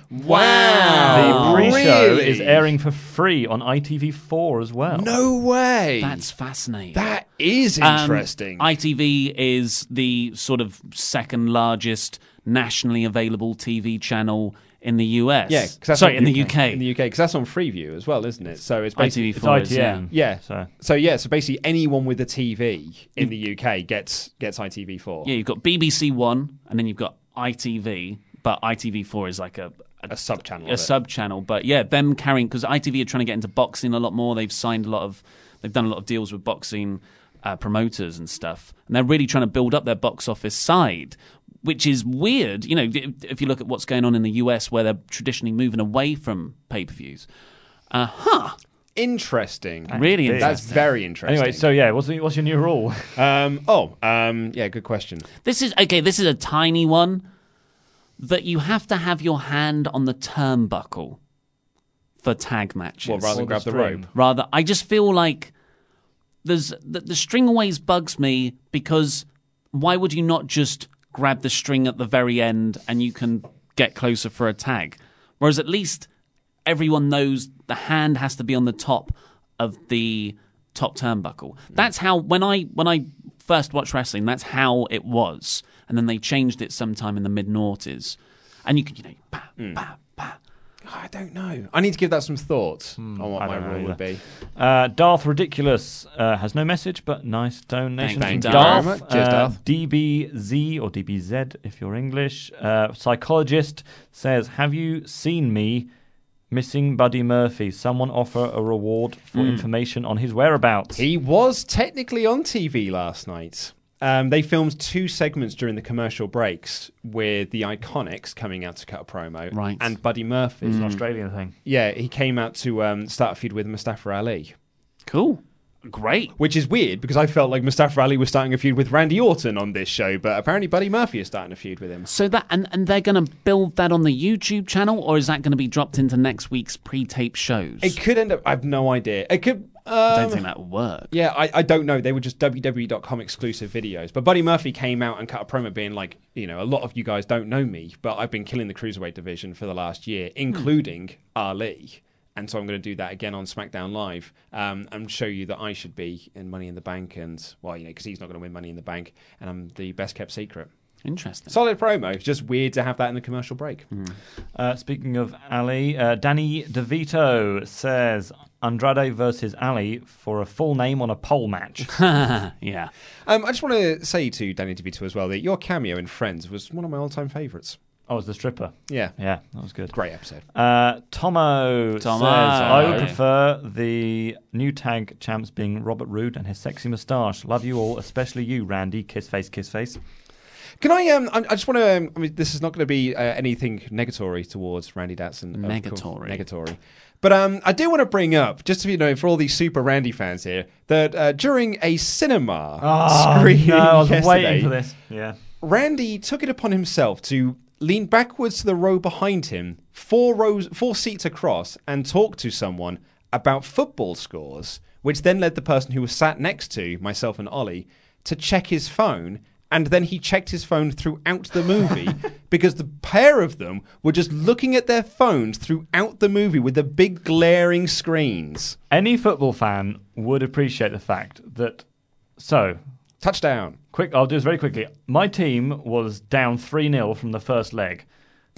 Wow! The pre-show really? is airing for free on I T V four as well. No way! That's fascinating. That is interesting. Um, I T V is the sort of second largest nationally available T V channel in the U S. Yeah, that's sorry, in U K. the U K. In the U K, because that's on Freeview as well, isn't it? So it's basically I T V four. It's I T N. Yeah. So. so yeah, so basically anyone with a T V in the U K gets gets I T V four. Yeah, you've got B B C One, and then you've got I T V, but I T V four is like a a, a sub channel. A sub channel, but yeah, them carrying because I T V are trying to get into boxing a lot more. They've signed a lot of, they've done a lot of deals with boxing uh, promoters and stuff, and they're really trying to build up their box office side. Which is weird, you know, if you look at what's going on in the U S where they're traditionally moving away from pay-per-views. Uh, huh. Interesting. Really interesting. That's very interesting. Anyway, so yeah, what's, the, what's your new rule? Um, oh, um, yeah, good question. This is, okay, this is a tiny one, that you have to have your hand on the turnbuckle for tag matches. Well, rather than grab the, the rope? Rather, I just feel like there's the, the string always bugs me because why would you not just grab the string at the very end and you can get closer for a tag? Whereas at least everyone knows the hand has to be on the top of the top turnbuckle. That's how when I when I first watched wrestling, that's how it was, and then they changed it sometime in the mid noughties, and you could you know, bah, Mm. bah, bah. I don't know. I need to give that some thought Hmm, on what I my don't know rule would be. Uh, Darth Ridiculous uh, has no message, but nice donation. Thank from you, Darth. Darth. Cheers, Uh, Darth. D B Z or D B Z if you're English. Uh, psychologist says, have you seen me missing Buddy Murphy? Someone offer a reward for Mm. information on his whereabouts. He was technically on T V last night. Um, they filmed two segments during the commercial breaks with the Iconics coming out to cut a promo. Right. And Buddy Murphy. It's an Australian thing. Yeah, he came out to um, start a feud with Mustafa Ali. Cool. Great. Which is weird because I felt like Mustafa Ali was starting a feud with Randy Orton on this show, but apparently Buddy Murphy is starting a feud with him. So that and, and they're going to build that on the YouTube channel, or is that going to be dropped into next week's pre-tape shows? It could end up. I have no idea. It could. Um, I don't think that would work. Yeah, I, I don't know. They were just W W E dot com exclusive videos. But Buddy Murphy came out and cut a promo being like, you know, a lot of you guys don't know me, but I've been killing the Cruiserweight division for the last year, including Ali. And so I'm going to do that again on SmackDown Live um, and show you that I should be in Money in the Bank. And, well, you know, because he's not going to win Money in the Bank. And I'm the best kept secret. Interesting. Solid promo. It's just weird to have that in the commercial break. Mm. Uh, speaking of Ali, uh, Danny DeVito says Andrade versus Ali for a full name on a pole match. Yeah. Um, I just want to say to Danny DeVito as well that your cameo in Friends was one of my all-time favourites. Oh, it's the stripper. Yeah. Yeah, that was good. Great episode. Uh, Tomo, Tomo. says, I would Okay. prefer the new tag champs being Robert Roode and his sexy moustache. Love you all, especially you, Randy. Kiss face, kiss face. Can I? Um, I, I just want to. Um, I mean, this is not going to be uh, anything negatory towards Randy Datson. of course. Negatory. Negatory. But um, I do want to bring up, just to you know, for all these Super Randy fans here, that uh, during a cinema Oh, screening no, I was yesterday, waiting for this. Yeah. Randy took it upon himself to lean backwards to the row behind him, four rows, four seats across, and talk to someone about football scores, which then led the person who was sat next to myself and Ollie to check his phone. And then he checked his phone throughout the movie because the pair of them were just looking at their phones throughout the movie with the big glaring screens. Any football fan would appreciate the fact that. So. Touchdown. Quick, I'll do this very quickly. My team was down three nil from the first leg.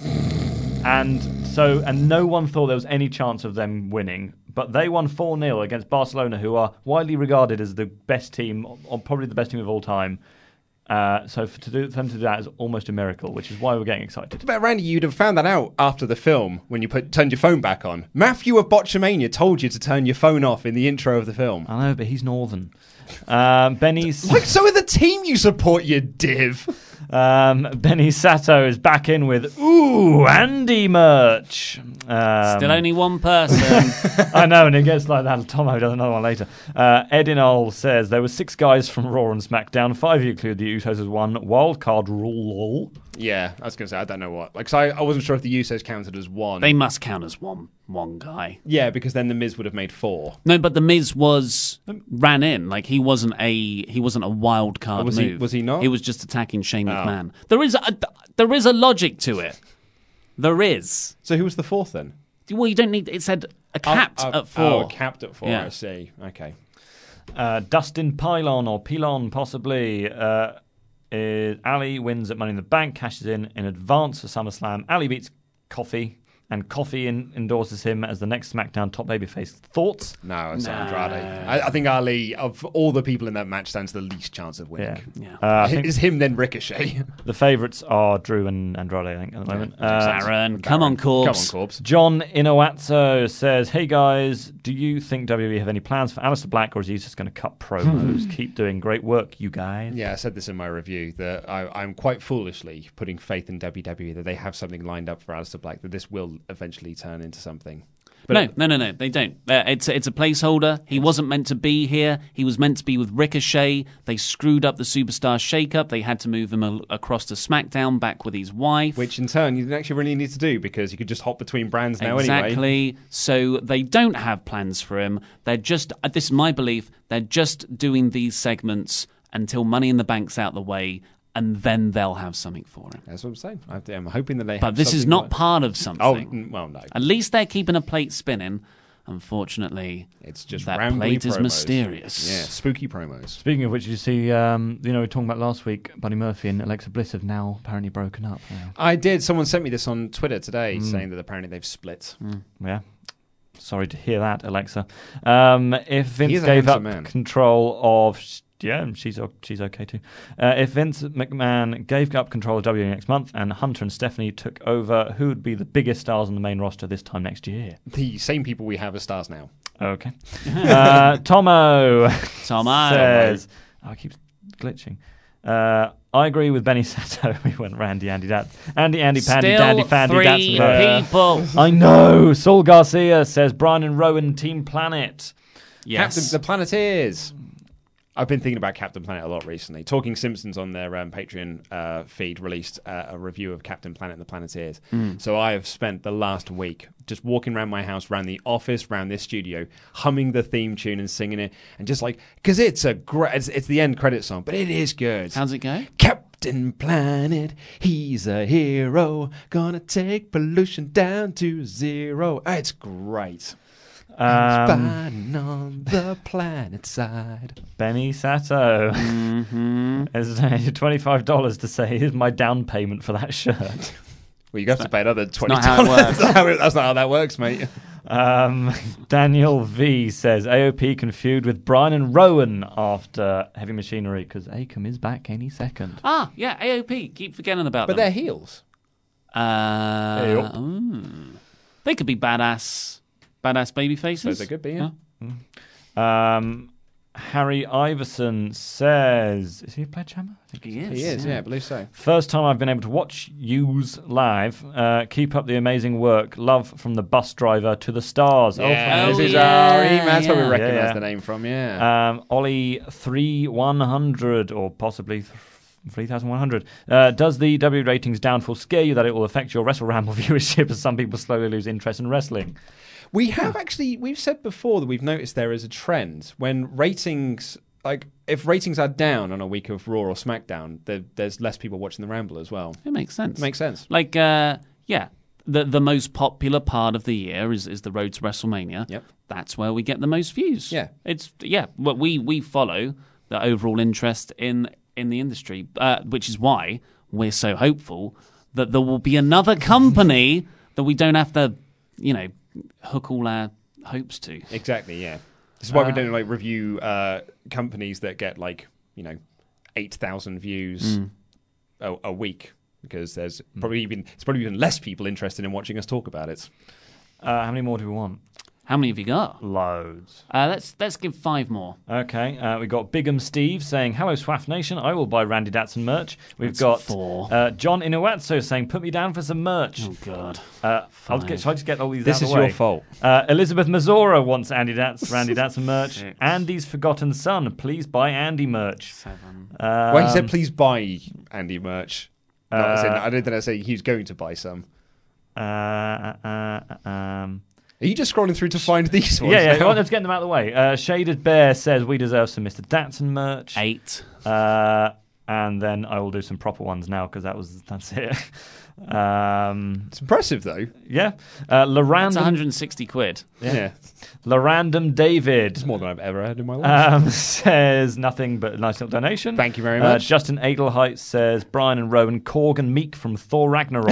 And so, and no one thought there was any chance of them winning. But they won four nil against Barcelona, who are widely regarded as the best team, or probably the best team of all time. Uh, so for, to do, for them to do that is almost a miracle, which is why we're getting excited. But Randy, you'd have found that out after the film when you put turned your phone back on. Matthew of Botchamania told you to turn your phone off in the intro of the film. I know, but he's northern. Um, Benny, like so are the team you support, you div. Um, Benny Sato is back in with ooh Andy merch. Um, Still only one person. I know, and it gets like that. Tomo does another one later. Uh, Edinol says there were six guys from Raw and SmackDown. Five include the Usos as one wildcard rule. Yeah, I was going to say, I don't know what. Like, so I, I wasn't sure if the Usos counted as one. They must count as one one guy. Yeah, because then the Miz would have made four. No, but the Miz was ran in. Like he wasn't a he wasn't a wild card Oh, was move. he- was he not? He was just attacking Shane Oh. McMahon. There is a there is a logic to it. There is. So who was the fourth then? Well, you don't need. It said a capped Oh, oh, at four. Oh, capped at four. Yeah. I see. Okay. Uh, Dustin Pylon or Pilon possibly. Uh, is Ali wins at Money in the Bank, cashes in in advance for SummerSlam. Ali beats Coffee, and Coffee in, endorses him as the next SmackDown top babyface. Thoughts? No, it's Andrade. I, I think Ali, of all the people in that match, stands the least chance of winning. Yeah. Uh, I think It's him, then Ricochet. the favourites are Drew and Andrade, I think, at the moment. Uh, Aaron, come on, Corpse. Come on, Corpse. John Inowatso says, hey guys, do you think W W E have any plans for Aleister Black, or is he just going to cut promos? Keep doing great work, you guys. Yeah, I said this in my review, that I, I'm quite foolishly putting faith in W W E that they have something lined up for Aleister Black, that this will eventually turn into something. But no, no, no, no. They don't. Uh, it's it's a placeholder. He wasn't meant to be here. He was meant to be with Ricochet. They screwed up the Superstar shake-up. They had to move him a- across to SmackDown, back with his wife. Which in turn you didn't actually really need to do because you could just hop between brands now exactly. anyway. So they don't have plans for him. They're just. Uh, this is my belief. They're just doing these segments until Money in the Bank's out the way. and then they'll have something for him. That's what I'm saying. I- I'm hoping that they. But have this is something not like- part of something. Oh n- well, no. At least they're keeping a plate spinning. Unfortunately, It's just that rambly plate is promos. mysterious. Yeah, spooky promos. Speaking of which, you see, um, you know, we were talking about last week, Buddy Murphy and Alexa Bliss have now apparently broken up. Now. I did. Someone sent me this on Twitter today, Mm. saying that apparently they've split. Yeah. Sorry to hear that, Alexa. Um, if Vince is a gave up handsome man. control of... Yeah, she's o- she's okay too. Uh, if Vince McMahon gave up control of W W E next month and Hunter and Stephanie took over, who would be the biggest stars on the main roster this time next year? The same people we have as stars now. Okay. uh, Tomo Tomo. says... Oh, it keeps glitching. Uh, I agree with Benny Sato. We went Randy, Andy, Dad, Andy, Andy, Pandy, Still Dandy, Fandy, three Dats, people. I know. Saul Garcia says Brian and Rowan, Team Planet. Yes. Captain the Planeteers. I've been thinking about Captain Planet a lot recently. Talking Simpsons on their um, Patreon uh, feed released uh, a review of Captain Planet and the Planeteers. Mm. So I have spent the last week just walking around my house, around the office, around this studio, humming the theme tune and singing it, and just like, because it's a great, it's, it's the end credit song, but it is good. How's it go? Captain Planet, he's a hero, gonna take pollution down to zero. Oh, it's great. Um, Fighting on the planet side. Benny Sato Mm-hmm. has donated twenty-five dollars to say, here's my down payment for that shirt. Well, you have to pay another twenty not how it dollars. works. That's, not how it- that's not how that works, mate. Um, Daniel V says, A O P can feud with Brian and Rowan after Heavy Machinery because Akam is back any second. Ah, yeah, A O P. Keep forgetting about But them. they're heels. Uh, Hey, up. mm. They could be badass, badass baby faces. So they could be, yeah. Um, Harry Iverson says, is he a Pledgehammer? I think He is. He is, yeah, I believe so. First time I've been able to watch yous live. Uh, keep up the amazing work. Love from the bus driver to the stars. Yeah, oh, this from is yeah, our email. That's where we yeah. recognise Yeah, yeah. the name from, yeah. Um, Ollie three one hundred or possibly three thousand one hundred. Uh, does the W ratings downfall scare you that it will affect your Wrestle Ramble viewership as some people slowly lose interest in wrestling? We have actually, we've said before that we've noticed there is a trend when ratings, like if ratings are down on a week of Raw or SmackDown, there, there's less people watching the Ramble as well. It makes sense. It makes sense. Like, uh, yeah, the the most popular part of the year is, is the road to WrestleMania. Yep. That's where we get the most views. Yeah. It's yeah. Well, we we follow the overall interest in in the industry, uh, which is why we're so hopeful that there will be another company that we don't have to, you know, hook all our hopes to. Exactly, yeah. This is why we Uh, don't like review uh, companies that get like, you know, eight thousand views Mm. a, a week because there's probably even, it's probably even less people interested in watching us talk about it. Uh, how many more do we want? How many have you got? Loads. Uh, let's let's give five more. Okay, uh, we got Bigham Steve saying, hello Swaff Nation, I will buy Randy Datson merch. We've That's got four. Uh, John Inuatso saying, put me down for some merch. Oh God. Uh, I'll Five. get, shall I just get all these This out of is the way? your fault. Uh, Elizabeth Mazzora wants Andy Dats, Randy Datson merch. Six. Andy's Forgotten Son, please buy Andy merch. Seven. Um, well, he said, please buy Andy merch. No, I, said, uh, I didn't say he was going to buy some. Uh, uh, uh, um, Are you just scrolling through to find these ones? yeah, yeah, now? well, let's get them out of the way. Uh, Shaded Bear says, we deserve some Mister Datson merch. Eight. Uh, and then I will do some proper ones now because that was that's it. um, It's impressive, though. yeah, uh, That's Larandom, one hundred sixty quid. Yeah. Larandom David It's more than I've ever had in my life. um, says nothing but a nice little donation. Thank you very Uh, much. Justin Adelheit says Brian and Rowan, Korg and Meek from Thor Ragnarok.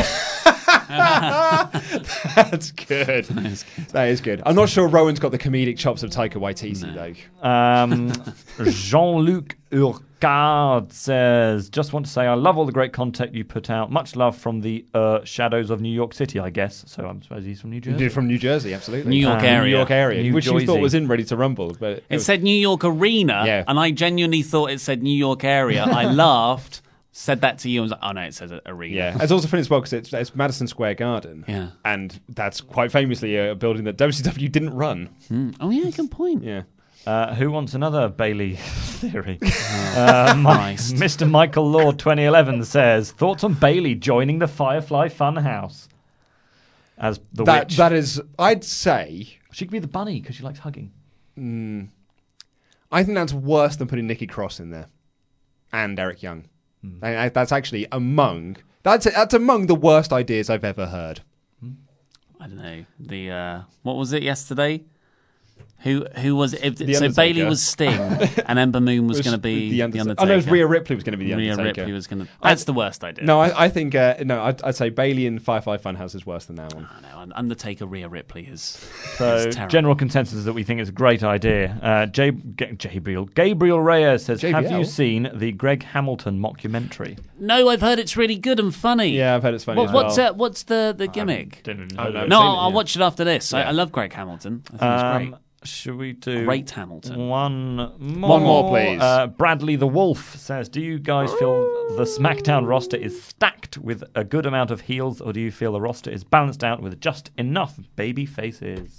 That's good. That is good. That is good. I'm not sure Rowan's got the comedic chops of Taika Waititi, though. Um, Jean-Luc Urquhart says, just want to say I love all the great content you put out. Much love from the uh, shadows of New York City, I guess. So I'm suppose he's from New Jersey. You're from New Jersey, absolutely. New York Uh, area. New York area, New which you Jersey. thought was in Ready to Rumble. But it, It was- said New York Arena, Yeah. and I genuinely thought it said New York area. I laughed, said that to you, and was like, oh no, it says arena. Yeah, it's also funny as well because it's, it's Madison Square Garden. Yeah. And that's quite famously a building that W C W didn't run. Mm. Oh yeah, good point. Yeah. Uh, who wants another Bailey theory? uh, Mi- Christ. Mister Michael Lord twenty eleven says, thoughts on Bailey joining the Firefly Funhouse as the that witch? That is, I'd say, She could be the bunny because she likes hugging. I think that's worse than putting Nikki Cross in there and Eric Young. Mm. And that's actually among that's that's among the worst ideas I've ever heard. I don't know. The uh, what was it yesterday? Who who was it? The So Undertaker. Bailey was Sting, and Ember Moon was, Was going to be the the Undertaker. Undertaker. Oh, no, it was Rhea Ripley was going to be the Rhea Undertaker. Ripley was going to. That's I- the worst idea. No, I, I think uh, no. I'd, I'd say Bailey and Firefly Funhouse is worse than that one. I know. Undertaker, Rhea Ripley is. So is terrible. general consensus is that we think it's a great idea. Uh, J- G- Gabriel Gabriel Reyes says, J B L? "Have you seen the Greg Hamilton mockumentary?" No, I've heard it's really good and funny. Yeah, I've heard it's funny What, as what's well. uh, what's the the gimmick? Didn't I don't know. No, I've seen I'll, it, I'll yeah. watch it after this. I, Yeah. I love Greg Hamilton. I think it's great. Um, should we do Great Hamilton. One more. One more, please. Uh, Bradley the Wolf says, "Do you guys feel the SmackDown roster is stacked with a good amount of heels, or do you feel the roster is balanced out with just enough baby faces?"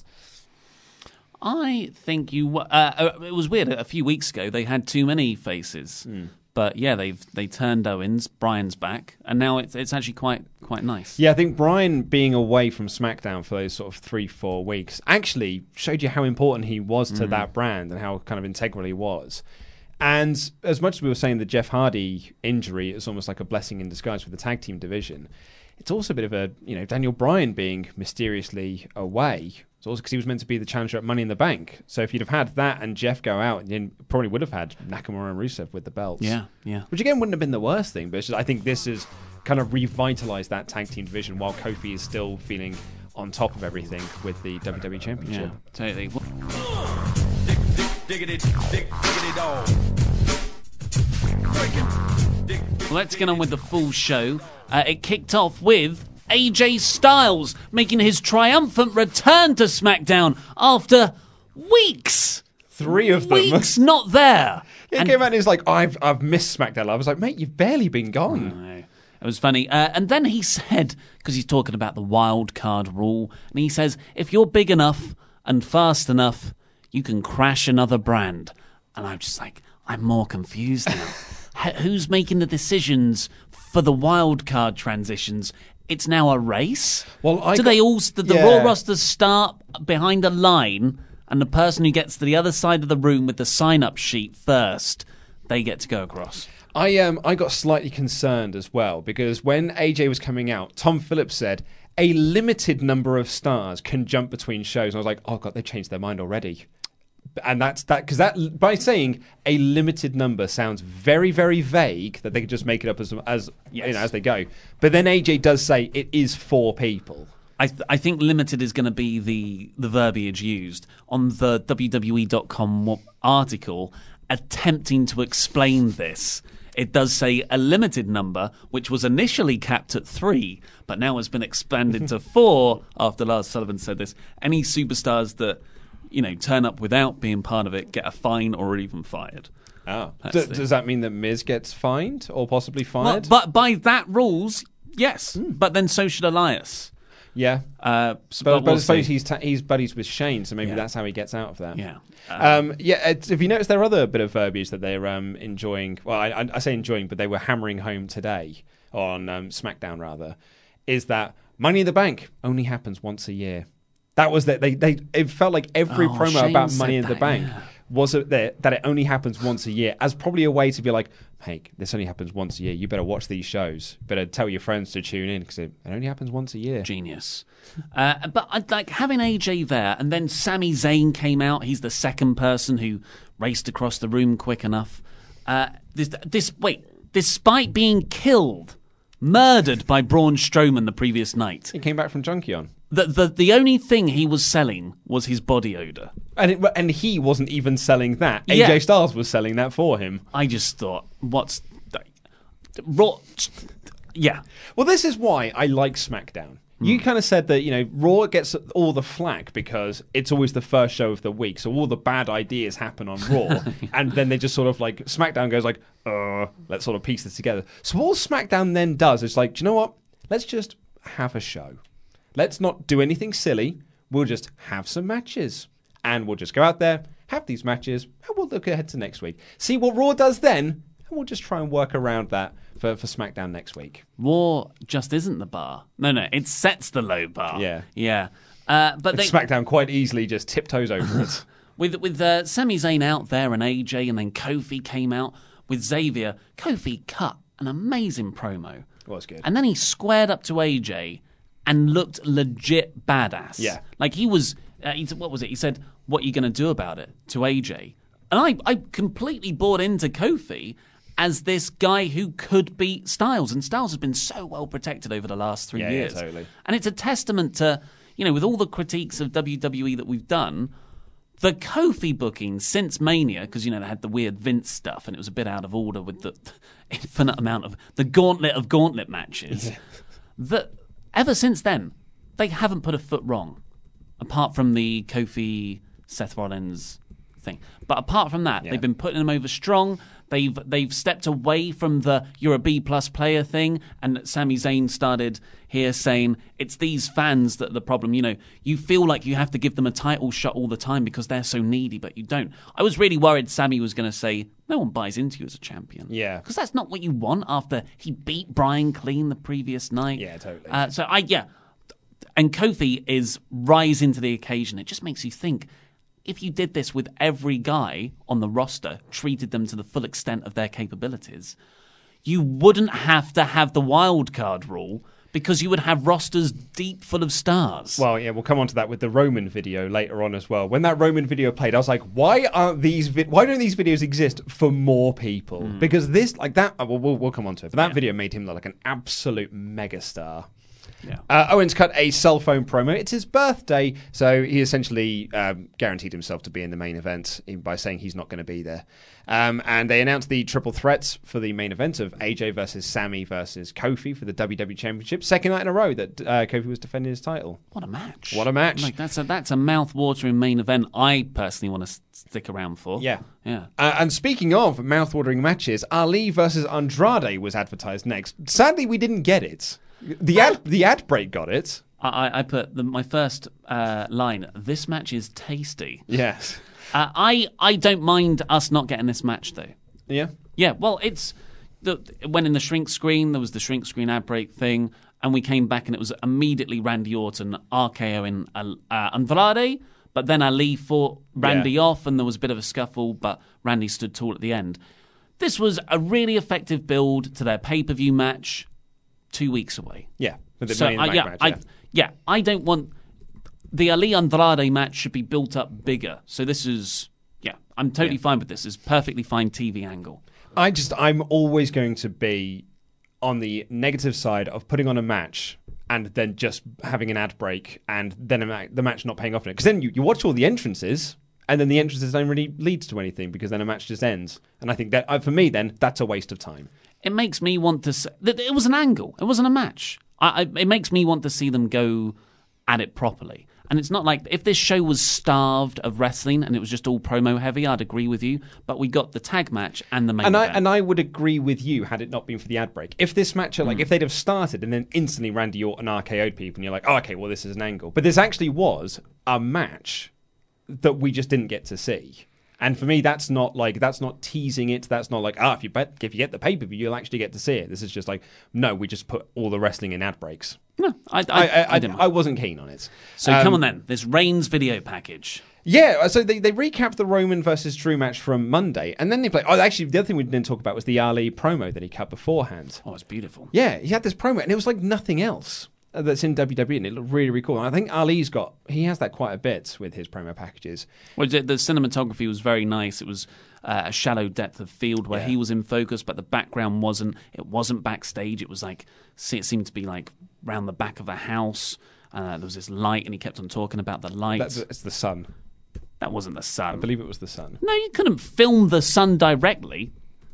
I think you. Uh, uh, it was weird. A few weeks ago, they had too many faces. Mm. But yeah, they've they turned Owens. Brian's back, and now it's it's actually quite quite nice. Yeah, I think Brian being away from SmackDown for those sort of three, four weeks actually showed you how important he was to Mm. that brand and how kind of integral he was. And as much as we were saying the Jeff Hardy injury is almost like a blessing in disguise for the tag team division, it's also a bit of a, you know, Daniel Bryan being mysteriously away. It's also because he was meant to be the challenger at Money in the Bank. So if you'd have had that and Jeff go out, then probably would have had Nakamura and Rusev with the belts. Yeah, yeah. Which again wouldn't have been the worst thing, but it's just, I think this has kind of revitalized that tag team division while Kofi is still feeling on top of everything with the W W E Championship. Yeah, totally. Diggity, dig, diggity dog. Well, let's get on with the full show. Uh, it kicked off with A J Styles making his triumphant return to SmackDown after weeks. Three of them. Weeks not there. Yeah, he And- came out and he's like, I've I've missed SmackDown. I was like, mate, you've barely been gone. No. It was funny. Uh, and then he said, because he's talking about the wild card rule, and he says, if you're big enough and fast enough, you can crash another brand. And I'm just like, I'm more confused now. H- who's making the decisions for the wild card transitions? It's now a race? Well, I Do got- they all, st- the yeah. Raw rosters start behind a line, and the person who gets to the other side of the room with the sign-up sheet first, they get to go across? I um I got slightly concerned as well because when A J was coming out, Tom Phillips said a limited number of stars can jump between shows. And I was like, oh god, they changed their mind already. And that's that because that by saying a limited number sounds very very vague that they could just make it up as as Yes. you know as they go. But then A J does say it is four people. I, th- I think limited is going to be the, the verbiage used on the W W E dot com article attempting to explain this. It does say a limited number, which was initially capped at three, but now has been expanded to four after Lars Sullivan said this. Any superstars that, you know, turn up without being part of it get a fine or even fired. Oh. That's D- the- does that mean that Miz gets fined or possibly Well, fired? but by that rules, yes. But then so should Elias. yeah. Uh, But, but but we'll I suppose see. he's ta- he's buddies with Shane, so maybe Yeah. that's how he gets out of that. Yeah. Um, yeah. It's, have you noticed their other bit of verbiage that they're um, enjoying? Well, I, I, I say enjoying, but they were hammering home today on um, SmackDown. Rather, is that Money in the Bank only happens once a year? That was that they they. It felt like every Oh, promo Shane about said Money in the that, Bank yeah. was it that that it only happens once a year, as probably a way to be like, hey, this only happens once a year. You better watch these shows. Better tell your friends to tune in because it, it only happens once a year. Genius. Uh, but I'd like having A J there, and then Sami Zayn came out. He's the second person who raced across the room quick enough. Uh, this, this wait, despite being killed, murdered by Braun Strowman the previous night, He came back from Junkion. the the the only thing he was selling was his body odor. And it, and he wasn't even selling that. Yeah. A J Styles was selling that for him. I just thought, what's that? Raw? Yeah. Well, this is why I like SmackDown. You kind of said that, you know, Raw gets all the flack because it's always the first show of the week. So all the bad ideas happen on Raw. And then they just sort of like, SmackDown goes like, uh, let's sort of piece this together. So all SmackDown then does is like, do you know what? Let's just have a show. Let's not do anything silly. We'll just have some matches. And we'll just go out there, have these matches, and we'll look ahead to next week. See what Raw does then, and we'll just try and work around that for, for SmackDown next week. Raw just isn't the bar. No, no, it sets the low bar. Yeah. Yeah. Uh, but And they, SmackDown quite easily just tiptoes over it. with with uh, Sami Zayn out there and A J, and then Kofi came out with Xavier. Kofi cut an amazing promo. It was good. And then he squared up to A J and looked legit badass. Yeah. Like he was, uh, he said, what was it? He said, what are you going to do about it to A J? And I, I completely bought into Kofi as this guy who could beat Styles. And Styles has been so well protected over the last three yeah, years. Yeah, totally. And it's a testament to, you know, with all the critiques of W W E that we've done, the Kofi booking since Mania, because, you know, they had the weird Vince stuff and it was a bit out of order with the infinite amount of the gauntlet of gauntlet matches, that ever since then, they haven't put a foot wrong, apart from the Kofi Seth Rollins thing. But apart from that, Yeah. they've been putting them over strong. They've they've stepped away from the you're a B plus player thing, and Sami Zayn started here saying it's these fans that are the problem. You know, you feel like you have to give them a title shot all the time because they're so needy, but you don't. I was really worried Sami was going to say no one buys into you as a champion. Yeah, because that's not what you want after he beat Bryan clean the previous night. Yeah, totally. Uh, so I yeah, and Kofi is rising to the occasion. It just makes you think. If you did this with every guy on the roster, treated them to the full extent of their capabilities, you wouldn't have to have the wild card rule because you would have rosters deep full of stars. Well, yeah, we'll come on to that with the Roman video later on as well. When that Roman video played, I was like, why aren't these vi- why don't these videos exist for more people? Mm. Because this, like that, uh, well, we'll, we'll come on to it. But that yeah. video made him look like an absolute megastar. Yeah. Uh, Owens cut a cell phone promo. It's his birthday, so he essentially um, guaranteed himself to be in the main event by saying he's not going to be there. Um, and they announced the triple threats for the main event of A J versus Sami versus Kofi for the W W E Championship. Second night in a row that uh, Kofi was defending his title. What a match! What a match! Like that's a that's a mouth-watering main event. I personally want to stick around for. Yeah, yeah. Uh, and speaking of mouth-watering matches, Ali versus Andrade was advertised next. Sadly, we didn't get it. The ad, the ad break got it. I, I put the, my first uh, line. This match is tasty. Yes. Uh, I I don't mind us not getting this match though. Yeah. Yeah. Well, it's the when in the shrink screen there was the shrink screen ad break thing, and we came back and it was immediately Randy Orton RKOing uh, Andrade, but then Ali fought Randy yeah. off, and there was a bit of a scuffle, but Randy stood tall at the end. This was a really effective build to their pay per view match. Two weeks away. Yeah, with the so, main uh, yeah, match, I, yeah. yeah, I don't want the Ali Andrade match should be built up bigger. So this is, yeah, I'm totally yeah. fine with this. It's perfectly fine T V angle. I just, I'm always going to be on the negative side of putting on a match and then just having an ad break and then a ma- the match not paying off in it. Because then you, you watch all the entrances and then the entrances don't really lead to anything because then a match just ends. And I think that, uh, for me, then, that's a waste of time. It makes me want to see... It was an angle. It wasn't a match. I, I, it makes me want to see them go at it properly. And it's not like... If this show was starved of wrestling and it was just all promo heavy, I'd agree with you. But we got the tag match and the main and event. I, and I would agree with you had it not been for the ad break. If this match... like, mm. if they'd have started and then instantly Randy Orton R K O'd people and you're like, oh, okay, well, this is an angle. But this actually was a match that we just didn't get to see. And for me, that's not like that's not teasing it. That's not like ah, if you bet if you get the pay per view, you'll actually get to see it. This is just like no, we just put all the wrestling in ad breaks. No, I I, I, I, I, didn't I wasn't keen on it. So um, come on then, this Reigns video package. Yeah, so they, they recapped the Roman versus Drew match from Monday, and then they played. Oh, actually, the other thing we didn't talk about was the Ali promo that he cut beforehand. Oh, it's beautiful. Yeah, he had this promo, and it was like nothing else that's in W W E, and it looked really, really cool. And I think Ali's got, he has that quite a bit with his promo packages. Well, the, the cinematography was very nice. It was uh, a shallow depth of field where yeah. he was in focus, but the background wasn't. It wasn't backstage. It was like, it seemed to be like round the back of a house. Uh, there was this light, and he kept on talking about the light. That's, it's the sun. That wasn't the sun. I believe it was the sun. No, you couldn't film the sun directly.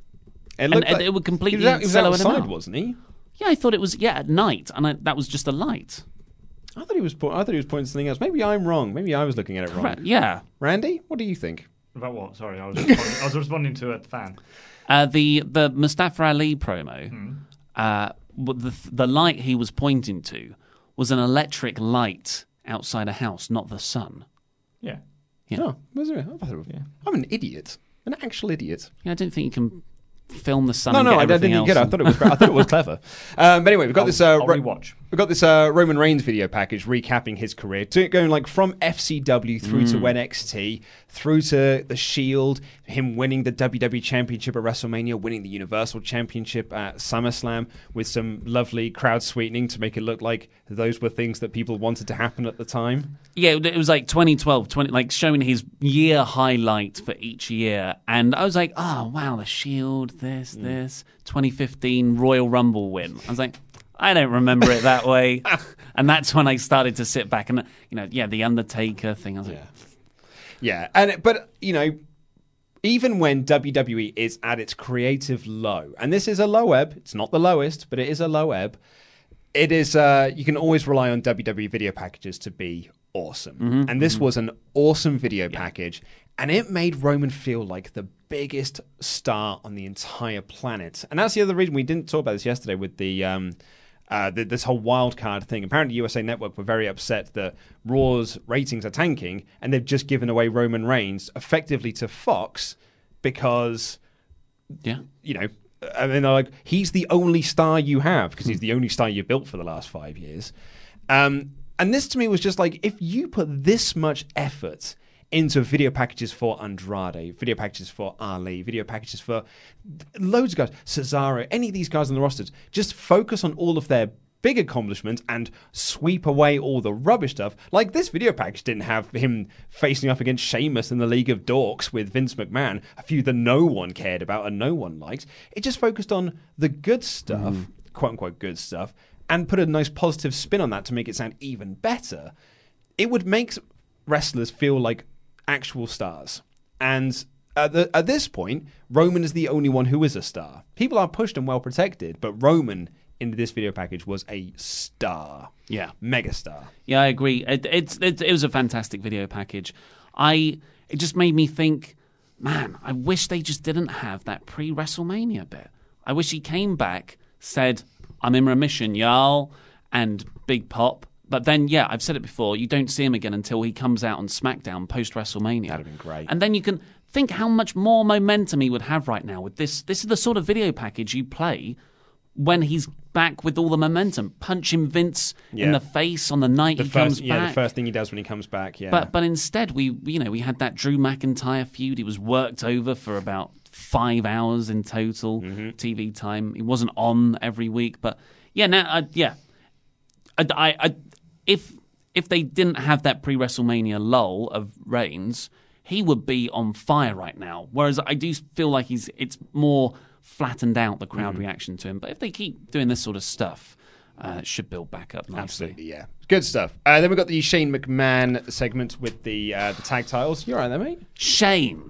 It looked and, like, and it would completely he was, out, he was silhouette him outside, out. wasn't he? Yeah, I thought it was, yeah, at night, and I, that was just a light. I thought he was. Po- I thought he was pointing something else. Maybe I'm wrong. Maybe I was looking at it Correct. wrong. Yeah, Randy, what do you think about what? Sorry, I was responding, I was responding to a fan. Uh, the the Mustafa Ali promo. Hmm. Uh, the the light he was pointing to was an electric light outside a house, not the sun. Yeah. Yeah. Oh, was it? I thought it was, yeah. I'm an idiot, an actual idiot. Yeah, I don't think you can film the sun. No, and no, get I everything didn't else get it. I thought it was. I thought it was clever. Um, but anyway, we've got I'll, this. Uh, I'll re- rewatch. We've got this uh, Roman Reigns video package recapping his career, to, going like from F C W through Mm. to N X T, through to the Shield, him winning the W W E Championship at WrestleMania, winning the Universal Championship at SummerSlam, with some lovely crowd sweetening to make it look like those were things that people wanted to happen at the time. Yeah, it was like twenty twelve, twenty like showing his year highlight for each year. And I was like, oh, wow, the Shield, this, Mm. this. twenty fifteen Royal Rumble win. I was like, I don't remember it that way. And that's when I started to sit back and, you know, yeah, the Undertaker thing. I was like, Yeah, and it- but, you know, even when W W E is at its creative low, and this is a low ebb, it's not the lowest, but it is a low ebb, it is, uh, you can always rely on W W E video packages to be awesome. Mhm, And this mhm. was an awesome video package, and it made Roman feel like the biggest star on the entire planet. And that's the other reason we didn't talk about this yesterday with the... Um, Uh, the, this whole wild card thing. Apparently, U S A Network were very upset that Raw's ratings are tanking, and they've just given away Roman Reigns effectively to Fox because, yeah, you know, I mean, they're like, he's the only star you have because he's the only star you built for the last five years. Um, and this to me was just like, if you put this much effort into video packages for Andrade, video packages for Ali, video packages for loads of guys, Cesaro, any of these guys on the rosters, just focus on all of their big accomplishments and sweep away all the rubbish stuff. Like, this video package didn't have him facing up against Sheamus in the League of Dorks with Vince McMahon, a feud that no one cared about and no one liked. It just focused on the good stuff, Mm. quote-unquote good stuff, and put a nice positive spin on that to make it sound even better. It would make wrestlers feel like actual stars. And at, the, at this point, Roman is the only one who is a star. People are pushed and well protected, but Roman in this video package was a star. Yeah. Megastar. Yeah, I agree. It, it's it, it was a fantastic video package. I it just made me think, man, I wish they just didn't have that pre-WrestleMania bit. I wish he came back, said, I'm in remission, y'all, and big pop. But then, yeah, I've said it before, you don't see him again until he comes out on SmackDown post-WrestleMania. That'd have been great. And then you can think how much more momentum he would have right now with this. This is the sort of video package you play when he's back with all the momentum. Punching Vince Yeah. in the face on the night The he first, comes yeah, back. the first thing he does when he comes back, yeah. But but instead, we you know we had that Drew McIntyre feud. He was worked over for about five hours in total Mm-hmm. T V time. He wasn't on every week, but yeah, now I, yeah, I, I, I if if they didn't have that pre WrestleMania lull of Reigns, he would be on fire right now. Whereas I do feel like he's it's more flattened out the crowd Mhm. reaction to him. But if they keep doing this sort of stuff, uh, it should build back up nicely. Absolutely, yeah. Good stuff. Uh, then we've got the Shane McMahon segment with the uh, the tag titles. You all right there, mate? Shane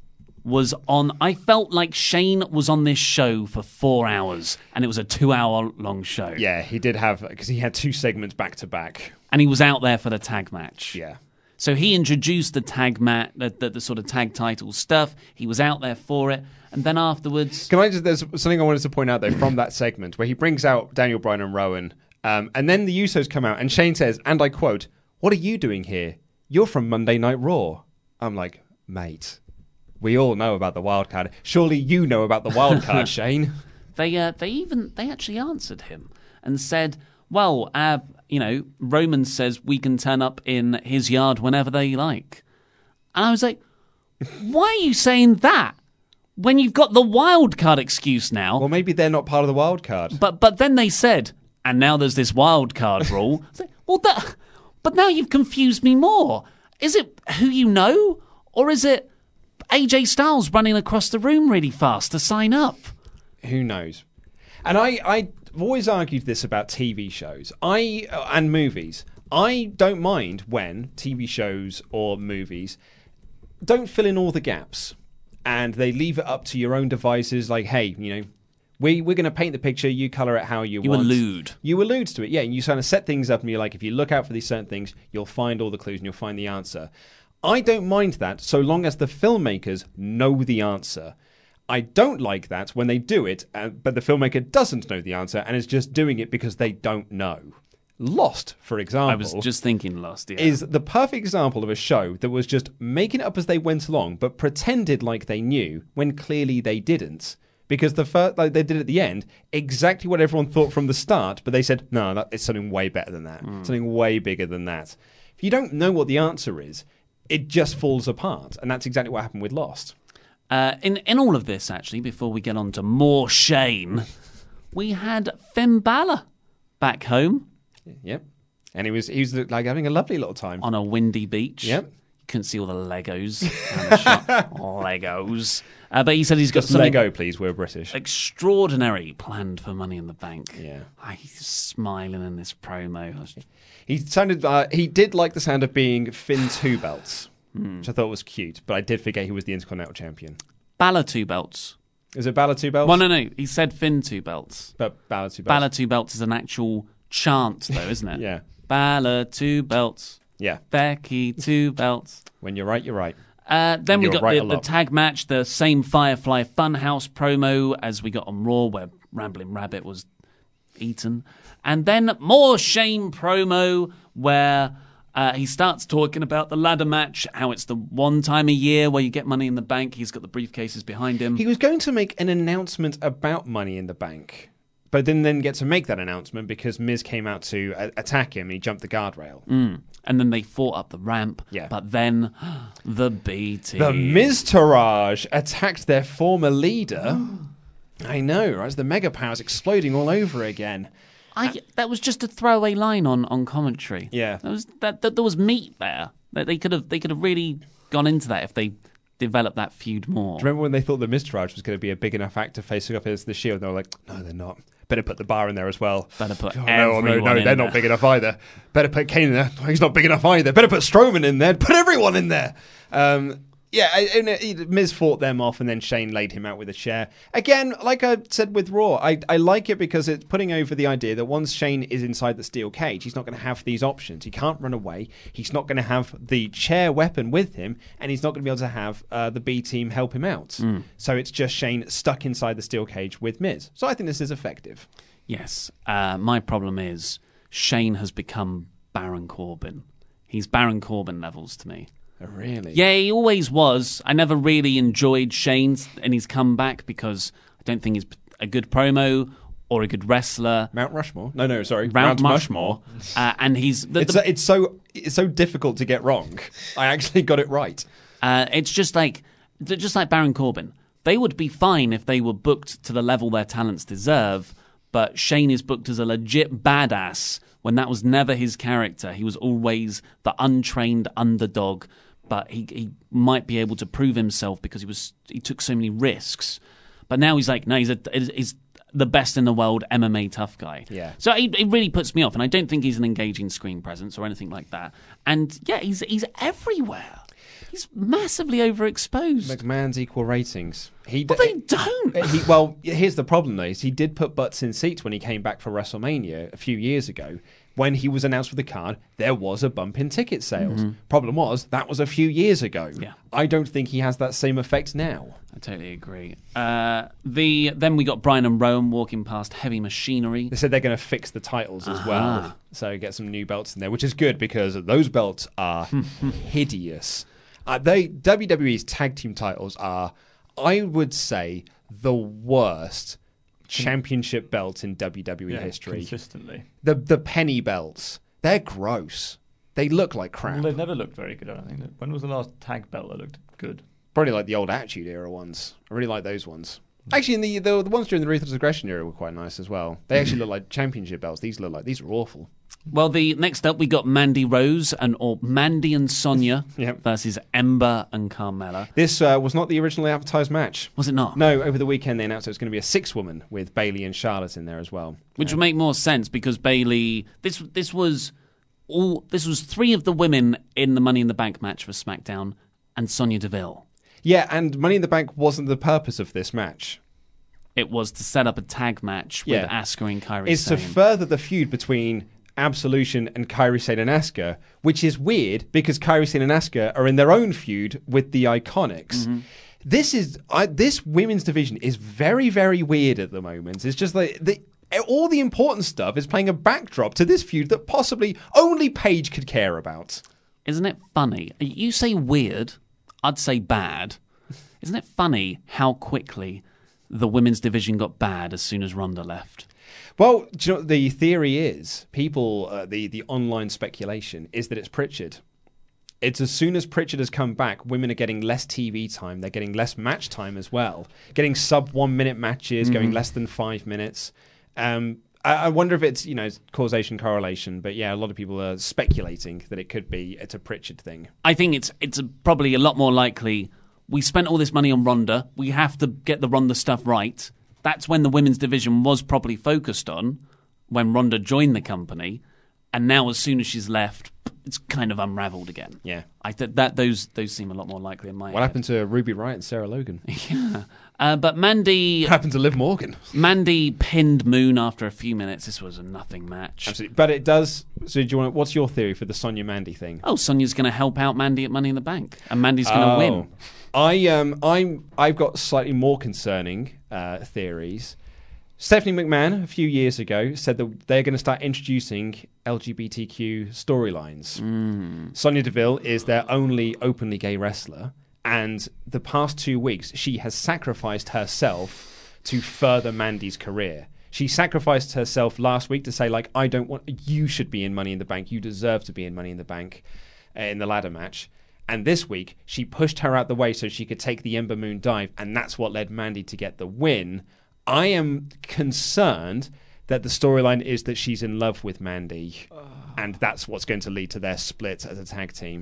was on. I felt like Shane was on this show for four hours, and it was a two-hour-long show. Yeah, he did have, because he had two segments back to back. And he was out there for the tag match. Yeah. So he introduced the tag mat, the, the, the sort of tag title stuff. He was out there for it, and then afterwards, Can I just? There's something I wanted to point out though from that segment where he brings out Daniel Bryan and Rowan, um, and then the Usos come out, and Shane says, and I quote, "What are you doing here? You're from Monday Night Raw." I'm like, mate, we all know about the wild card. Surely you know about the wild card, Shane. they uh, they even they actually answered him and said, "Well, uh, you know, Roman says we can turn up in his yard whenever they like," and I was like, "Why are you saying that when you've got the wild card excuse now?" Well, maybe they're not part of the wild card. But but then they said, and now there's this wild card rule. I was like, well, that, but now you've confused me more. Is it who you know, or is it A J Styles running across the room really fast to sign up? Who knows? And I, I've always argued this about T V shows I uh, and movies. I don't mind when T V shows or movies don't fill in all the gaps and they leave it up to your own devices. Like, hey, you know, we, we're going to paint the picture, you colour it how you, You want. allude. You allude to it, yeah. And you kind of set things up and you're like, if you look out for these certain things, you'll find all the clues and you'll find the answer. I don't mind that so long as the filmmakers know the answer. I don't like that when they do it, uh, but the filmmaker doesn't know the answer and is just doing it because they don't know. Lost, for example. I was just thinking Lost, yeah. Is the perfect example of a show that was just making it up as they went along, but pretended like they knew when clearly they didn't, Because the first, like they did at the end, exactly what everyone thought from the start, but they said, no, that, it's something way better than that. Mm. Something way bigger than that. If you don't know what the answer is, it just falls apart. And that's exactly what happened with Lost. Uh, in, in all of this, actually, before we get on to more Shane, we had Finn Balor back home. Yep. And he was he was like having a lovely little time. On a windy beach. Yep. You couldn't see all the Legos. And the shot. Legos. Uh, but he said he's got Just something Lego, please. We're British. extraordinary planned for Money in the Bank. Yeah. Oh, he's smiling in this promo. He sounded. Uh, he did like the sound of being Finn Two Belts, Hmm. which I thought was cute. But I did forget he was the Intercontinental Champion. Balor Two Belts. Is it Balor Two Belts? Well, no, no. He said Finn Two Belts. But Balor Two Belts. Balor Two Belts is an actual chant, though, isn't it? Yeah. Balor Two Belts. Yeah. Becky Two Belts. When you're right, you're right. Uh, then we You're got right the, a the lot. tag match, the same Firefly Funhouse promo as we got on Raw, where Rambling Rabbit was eaten. And then more Shane promo, where uh, he starts talking about the ladder match, how it's the one time a year where you get Money in the Bank. He's got the briefcases behind him. He was going to make an announcement about Money in the Bank, but didn't then get to make that announcement because Miz came out to uh, attack him and he jumped the guardrail. Mm. And then they fought up the ramp. Yeah. But then the B team. The Miztourage attacked their former leader. I know, right? The Mega Powers exploding all over again. I, that was just a throwaway line on, on commentary. Yeah. That was that, that there was meat there. That they could have they could have really gone into that if they developed that feud more. Do you remember when they thought the Miztourage was going to be a big enough actor facing up against the Shield? And they were like, no, they're not. Better put the bar in there as well. Better put oh, no, everyone no, no, in they're there. not big enough either. Better put Kane in there. He's not big enough either. Better put Strowman in there. Put everyone in there. Um, yeah, and, and Miz fought them off, and then Shane laid him out with a chair. Again, like I said with Raw, I, I like it because it's putting over the idea that once Shane is inside the steel cage, he's not going to have these options. He can't run away. He's not going to have the chair weapon with him, and he's not going to be able to have uh, the B team help him out. Mm. So it's just Shane stuck inside the steel cage with Miz. So I think this is effective. Yes. Uh, my problem is Shane has become Baron Corbin. He's Baron Corbin levels to me. Oh, really? Yeah, he always was. I never really enjoyed Shane's and his comeback because I don't think he's a good promo or a good wrestler. Mount Rushmore? No, no, sorry. Mount, Mount Rushmore. uh, and he's the, it's, the, it's so it's so difficult to get wrong. I actually got it right. Uh, it's just like just like Baron Corbin. They would be fine if they were booked to the level their talents deserve, but Shane is booked as a legit badass when that was never his character. He was always the untrained underdog, but he he might be able to prove himself because he was he took so many risks. But now he's like, no, he's a, he's the best in the world M M A tough guy. Yeah. So it, it really puts me off, and I don't think he's an engaging screen presence or anything like that. And yeah, he's he's everywhere. He's massively overexposed. McMahon's equal ratings. He Well, they don't. He, well, here's the problem, though. Is he did put butts in seats when he came back for WrestleMania a few years ago. When he was announced for the card, there was a bump in ticket sales. Mhm. Problem was, that was a few years ago. Yeah. I don't think he has that same effect now. I totally agree. Uh, the Then we got Brian and Rowan walking past Heavy Machinery. They said they're going to fix the titles as Uh-huh. well. So get some new belts in there, which is good because those belts are hideous. Uh, they W W E's tag team titles are, I would say, the worst championship belt in W W E Yeah, history. consistently. The the penny belts, they're gross. They look like crap. Well, they've never looked very good, I don't think. When was the last tag belt that looked good? Probably like the old Attitude Era ones. I really like those ones. Actually, in the, the the ones during the Ruthless Aggression era were quite nice as well. They actually look like championship belts. These look like these are awful. Well, the next up we got Mandy Rose and or Mandy and Sonia Yep. versus Ember and Carmella. This uh, was not the originally advertised match. Was it not? No, over the weekend they announced it was going to be a six-woman with Bayley and Charlotte in there as well. Which would make more sense because Bayley. This this was all. This was three of the women in the Money in the Bank match for SmackDown, and Sonya Deville. Yeah, and Money in the Bank wasn't the purpose of this match. It was to set up a tag match Yeah. with Asuka and Kairi It's to Sane. further the feud between Absolution and Kairi Sane and Asuka, which is weird because Kairi Sane and Asuka are in their own feud with the Iconics. Mm-hmm. This is I, this women's division is very, very weird at the moment. It's just like the, all the important stuff is playing a backdrop to this feud that possibly only Paige could care about. Isn't it funny? You say weird, I'd say bad. Isn't it funny how quickly the women's division got bad as soon as Ronda left? Well, do you know what the theory is? People, uh, the, the online speculation is that it's Pritchard. It's as soon as Pritchard has come back, women are getting less T V time. They're getting less match time as well. Getting sub one minute matches, mm-hmm. going less than five minutes. Um, I, I wonder if it's, you know, causation, correlation. But yeah, a lot of people are speculating that it could be it's a Pritchard thing. I think it's it's a, probably a lot more likely. We spent all this money on Ronda. We have to get the Ronda stuff right. That's when the women's division was properly focused on, when Ronda joined the company. And now as soon as she's left, it's kind of unraveled again. Yeah. I th- that those those seem a lot more likely in my What head. happened to Ruby Riott and Sarah Logan? yeah. Uh, but Mandy... What happened to Liv Morgan? Mandy pinned Moon after a few minutes. This was a nothing match. Absolutely. But it does... So do you want? What's your theory for the Sonya Mandy thing? Oh, Sonya's going to help out Mandy at Money in the Bank. And Mandy's going to oh. win. I, um, I'm, I've got slightly more concerning uh, theories. Stephanie McMahon, a few years ago, said that they're going to start introducing L G B T Q storylines. Mm. Sonya Deville is their only openly gay wrestler, and the past two weeks, she has sacrificed herself to further Mandy's career. She sacrificed herself last week to say, like, I don't want... You should be in Money in the Bank. You deserve to be in Money in the Bank uh, in the ladder match. And this week, she pushed her out the way so she could take the Ember Moon dive, and that's what led Mandy to get the win. I am concerned that the storyline is that she's in love with Mandy, and that's what's going to lead to their split as a tag team.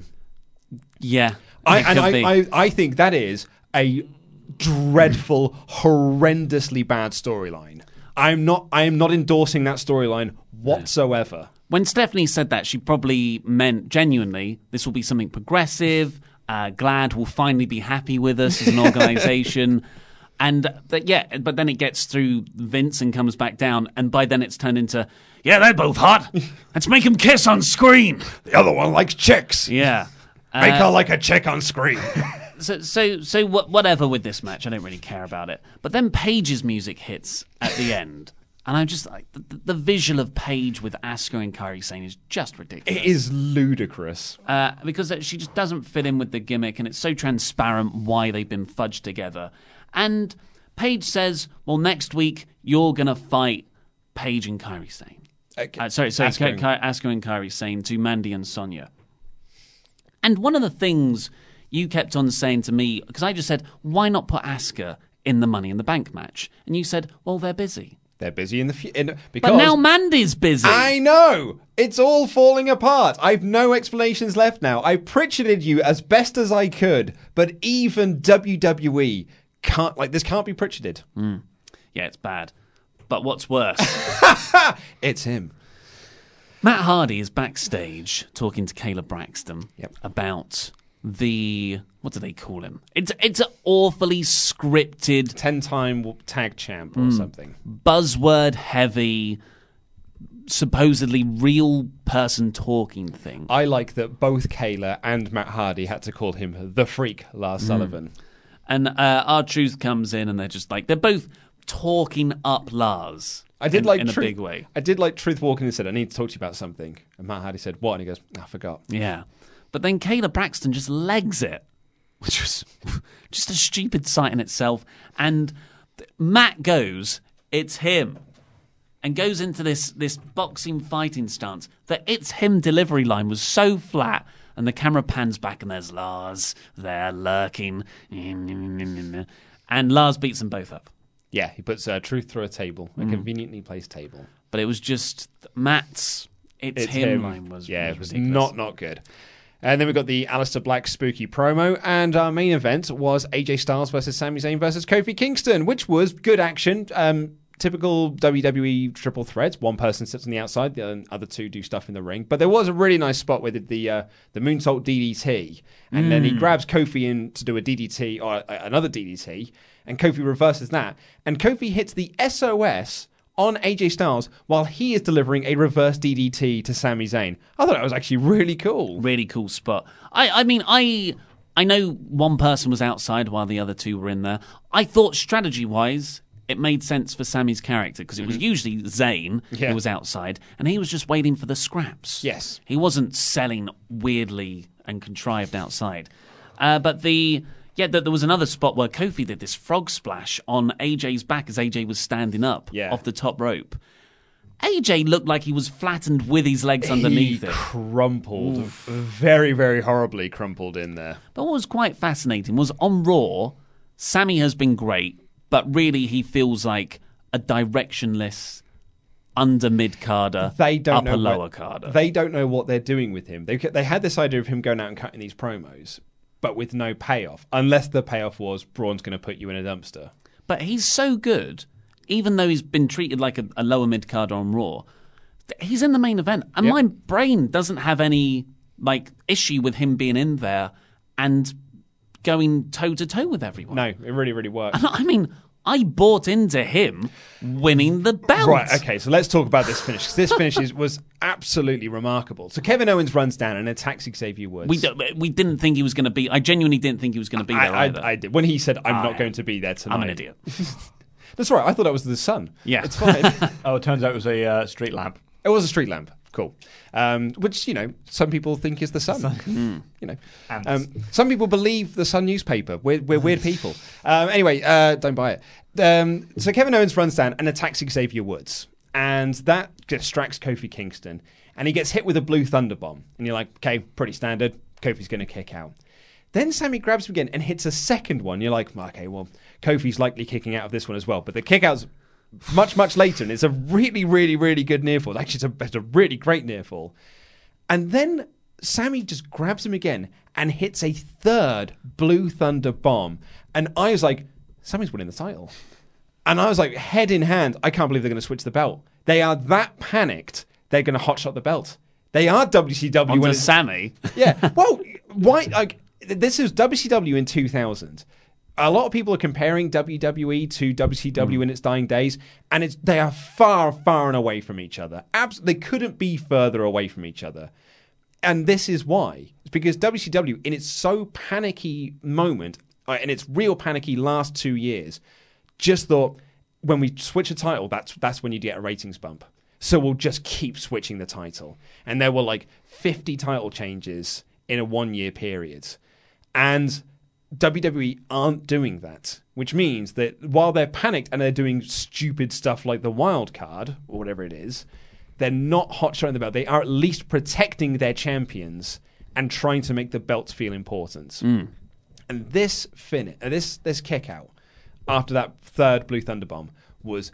Yeah, I, and I, I, I think that is a dreadful, horrendously bad storyline. I'm not. I am not endorsing that storyline whatsoever. When Stephanie said that, she probably meant genuinely this will be something progressive. Uh, Glad will finally be happy with us as an organisation. And but yeah, but then it gets through Vince and comes back down, and by then it's turned into, yeah, they're both hot. Let's make them kiss on screen. The other one likes chicks. Yeah, make uh, her like a chick on screen. so so so wh- whatever with this match, I don't really care about it. But then Paige's music hits at the end, and I'm just like the, the visual of Paige with Asuka and Kairi Sane is just ridiculous. It is ludicrous uh, because she just doesn't fit in with the gimmick, and it's so transparent why they've been fudged together. And Paige says, well, next week you're going to fight Paige and Kairi Sane. Okay. Uh, sorry, sorry, Asuka, Ka- Ka- Asuka and Kairi Sane to Mandy and Sonya. And one of the things you kept on saying to me, because I just said, why not put Asuka in the Money in the Bank match? And you said, well, they're busy. They're busy in the fu- in, because But now Mandy's busy. I know. It's all falling apart. I've no explanations left now. I Pritcharded you as best as I could, but even W W E can't, like, this can't be Pritcharded. Mm. Yeah, it's bad. But what's worse? It's him. Matt Hardy is backstage talking to Kayla Braxton yep. about the, what do they call him? It's it's an awfully scripted... ten-time tag champ or mm, something. Buzzword heavy, supposedly real person talking thing. I like that both Kayla and Matt Hardy had to call him the Freak, Lars mm. Sullivan. And uh, R-Truth comes in and they're just like, they're both talking up Lars. I did in, like in Truth, a big way. I did like Truth walking and said, I need to talk to you about something. And Matt Hardy said, what? And he goes, I forgot. Yeah. But then Kayla Braxton just legs it, which was just a stupid sight in itself. And Matt goes, it's him. And goes into this, this boxing fighting stance. The it's him delivery line was so flat. And the camera pans back and there's Lars there lurking. And Lars beats them both up. Yeah, he puts uh, Truth through a table, a mm. conveniently placed table. But it was just Matt's It's, it's Him, him line was Yeah, was it was ridiculous. not, not good. And then we got the Aleister Black spooky promo, and our main event was A J Styles versus Sami Zayn versus Kofi Kingston, which was good action. Um, typical W W E triple threats. One person sits on the outside, the other two do stuff in the ring. But there was a really nice spot with the uh, the moonsault D D T, and mm. then he grabs Kofi in to do a D D T or uh, another D D T, and Kofi reverses that, and Kofi hits the S O S on A J Styles while he is delivering a reverse D D T to Sami Zayn. I thought that was actually really cool. Really cool spot. I, I mean, I I know one person was outside while the other two were in there. I thought strategy-wise, it made sense for Sami's character because it was usually Zayn Yeah. who was outside and he was just waiting for the scraps. Yes. He wasn't selling weirdly and contrived outside. Uh, but the... Yeah, there was another spot where Kofi did this frog splash on A J's back as A J was standing up Yeah. off the top rope. A J looked like he was flattened with his legs underneath he it. crumpled. Very, very horribly crumpled in there. But what was quite fascinating was on Raw, Sammy has been great, but really he feels like a directionless under mid-carder, They don't upper know lower what, carder. They don't know what they're doing with him. They they had this idea of him going out and cutting these promos, but with no payoff, unless the payoff was Braun's going to put you in a dumpster. But he's so good, even though he's been treated like a, a lower mid-carder on Raw, he's in the main event. And Yep. my brain doesn't have any like issue with him being in there and going toe-to-toe with everyone. No, it really, really works. I mean, I bought into him winning the belt. Right, okay, so let's talk about this finish. 'Cause this finish is, was absolutely remarkable. So Kevin Owens runs down and attacks Xavier Woods. We, do, we didn't think he was going to be... I genuinely didn't think he was going to be there I, either. I, I did. When he said, I'm I not am. going to be there tonight. I'm an idiot. That's right, I thought that was the sun. Yeah. It's fine. Oh, it turns out it was a uh, street lamp. It was a street lamp. Cool. Um, which, you know, some people think is the sun. Mm. You know. Ants. Um, some people believe the Sun newspaper. We're, we're weird people. Um, anyway, uh, don't buy it. Um, so Kevin Owens runs down and attacks Xavier Woods. And that distracts Kofi Kingston. And he gets hit with a blue thunder bomb. And you're like, okay, pretty standard. Kofi's going to kick out. Then Sammy grabs him again and hits a second one. You're like, okay, well, Kofi's likely kicking out of this one as well. But the kick out's much, much later, and it's a really, really, really good near fall. Actually, it's a, it's a really great near fall. And then Sammy just grabs him again and hits a third Blue Thunder bomb. And I was like, Sammy's winning the title. And I was like, head in hand, I can't believe they're going to switch the belt. They are that panicked, they're going to hotshot the belt. They are W C W. Onto when it's- Sammy. Yeah. Well, why? Like, this is W C W in two thousand. A lot of people are comparing W W E to W C W mm. in its dying days, and it's they are far, far and away from each other. Abs- they couldn't be further away from each other. And this is why. It's because W C W, in its so panicky moment, uh, in its real panicky last two years, just thought, when we switch a title, that's that's when you get a ratings bump. So we'll just keep switching the title. And there were like fifty title changes in a one-year period. And W W E aren't doing that, which means that while they're panicked and they're doing stupid stuff like the wild card or whatever it is, they're not hot-shotting the belt. They are at least protecting their champions and trying to make the belts feel important. Mm. And this finish, uh, this this kick out after that third Blue Thunder bomb was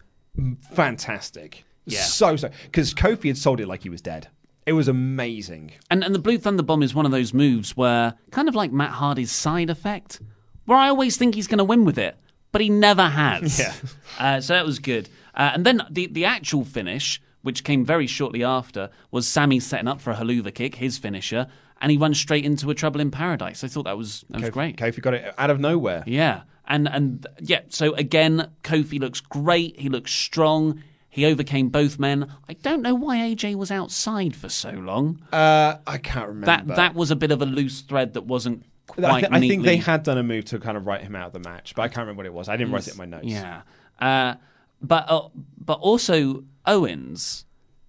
fantastic. Yeah. So so because Kofi had sold it like he was dead. It was amazing. And and the Blue Thunder Bomb is one of those moves where, kind of like Matt Hardy's side effect, where I always think he's going to win with it, but he never has. Yeah. Uh, so that was good. Uh, and then the, the actual finish, which came very shortly after, was Sammy setting up for a haluva kick, his finisher, and he runs straight into a Trouble in Paradise. I thought that was that was Kofi, great. Kofi got it out of nowhere. Yeah. And, and yeah, so again, Kofi looks great. He looks strong. He overcame both men. I don't know why A J was outside for so long. Uh, I can't remember. That that was a bit of a loose thread that wasn't quite I, th- I think they neatly- had done a move to kind of write him out of the match, but I can't remember what it was. I didn't write it in my notes. Yeah, uh, but uh, but also Owens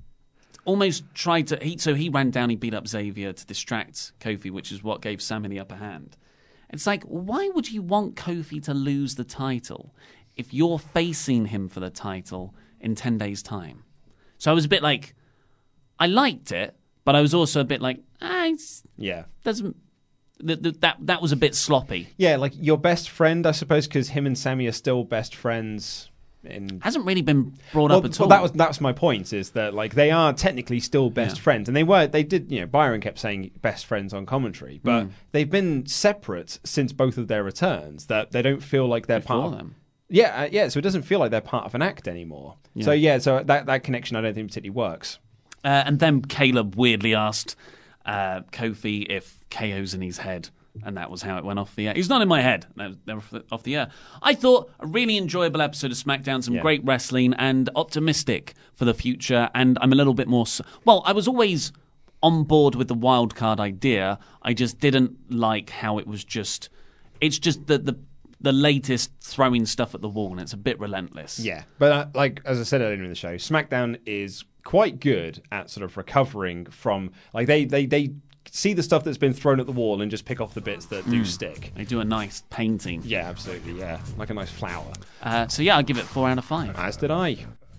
almost tried to. He, so he ran down. He beat up Xavier to distract Kofi, which is what gave Sammy the upper hand. It's like, why would you want Kofi to lose the title if you're facing him for the title in ten days' time? So I was a bit like, I liked it, but I was also a bit like, ah, it's, Yeah. doesn't th- th- that that was a bit sloppy. Yeah, like your best friend, I suppose, because him and Sammy are still best friends. In Hasn't really been brought well, up at well, all. that was that's my point. Is that like they are technically still best Yeah. friends, and they were they did you know Byron kept saying best friends on commentary, but Mm. they've been separate since both of their returns. That they don't feel like they're Before part of them. Yeah, uh, yeah. So it doesn't feel like they're part of an act anymore. Yeah. So yeah, so that that connection I don't think particularly works. Uh, and then Caleb weirdly asked uh, Kofi if K O's in his head. And that was how it went off the air. He's not in my head. That was, that was off the air. I thought a really enjoyable episode of SmackDown, some Yeah. great wrestling, and optimistic for the future. And I'm a little bit more... s- Well, I was always on board with the wild card idea. I just didn't like how it was just... It's just the the, the latest throwing stuff at the wall, and it's a bit relentless. Yeah, but uh, like as I said earlier in the show, SmackDown is quite good at sort of recovering from like they they they see the stuff that's been thrown at the wall and just pick off the bits that do Mm. stick. They do a nice painting. Yeah, absolutely. Yeah, like a nice flower. Uh, so yeah, I'll give it four out of five. As did I.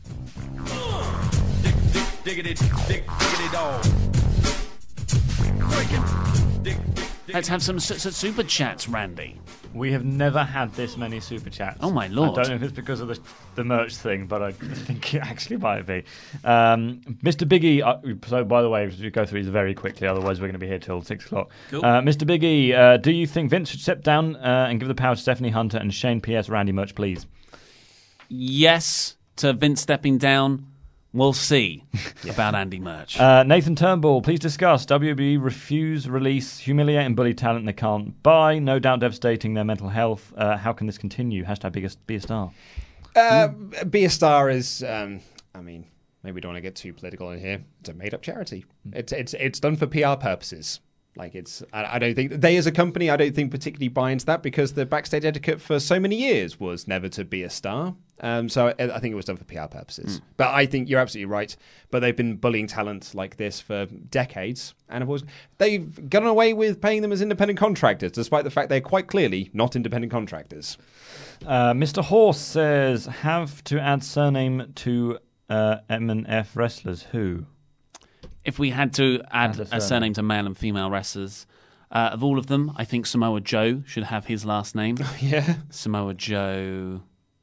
Diggity, dig, diggity dog. Let's have some su- su- super chats, Randy. We have never had this many super chats. Oh, my lord. I don't know if it's because of the, the merch thing, but I think it actually might be. Um, Mister Biggie, uh, so by the way, we go through these very quickly, otherwise we're going to be here till six o'clock. Cool. Uh, Mister Biggie, uh, do you think Vince should step down uh, and give the power to Stephanie Hunter and Shane P S Randy Merch, please? Yes to Vince stepping down. We'll see about Andy Merch. Uh, Nathan Turnbull, please discuss. W W E refuse release, humiliate and bully talent they can't buy. No doubt devastating their mental health. Uh, how can this continue? Hashtag be a, be a star. Uh, Be a Star is, um, I mean, maybe we don't want to get too political in here. It's a made-up charity. It's it's it's done for P R purposes. Like it's, I, I don't think they as a company, I don't think particularly buy into that because the backstage etiquette for so many years was never to be a star. Um, so I, I think it was done for P R purposes. Mm. But I think you're absolutely right. But they've been bullying talent like this for decades, and of course they've gotten away with paying them as independent contractors, despite the fact they're quite clearly not independent contractors. Uh, Mister Horse says, have to add surname to uh, M and F wrestlers. Who? If we had to add Add a a surname. surname to male and female wrestlers, uh, of all of them, I think Samoa Joe should have his last name. Yeah. Samoa Joe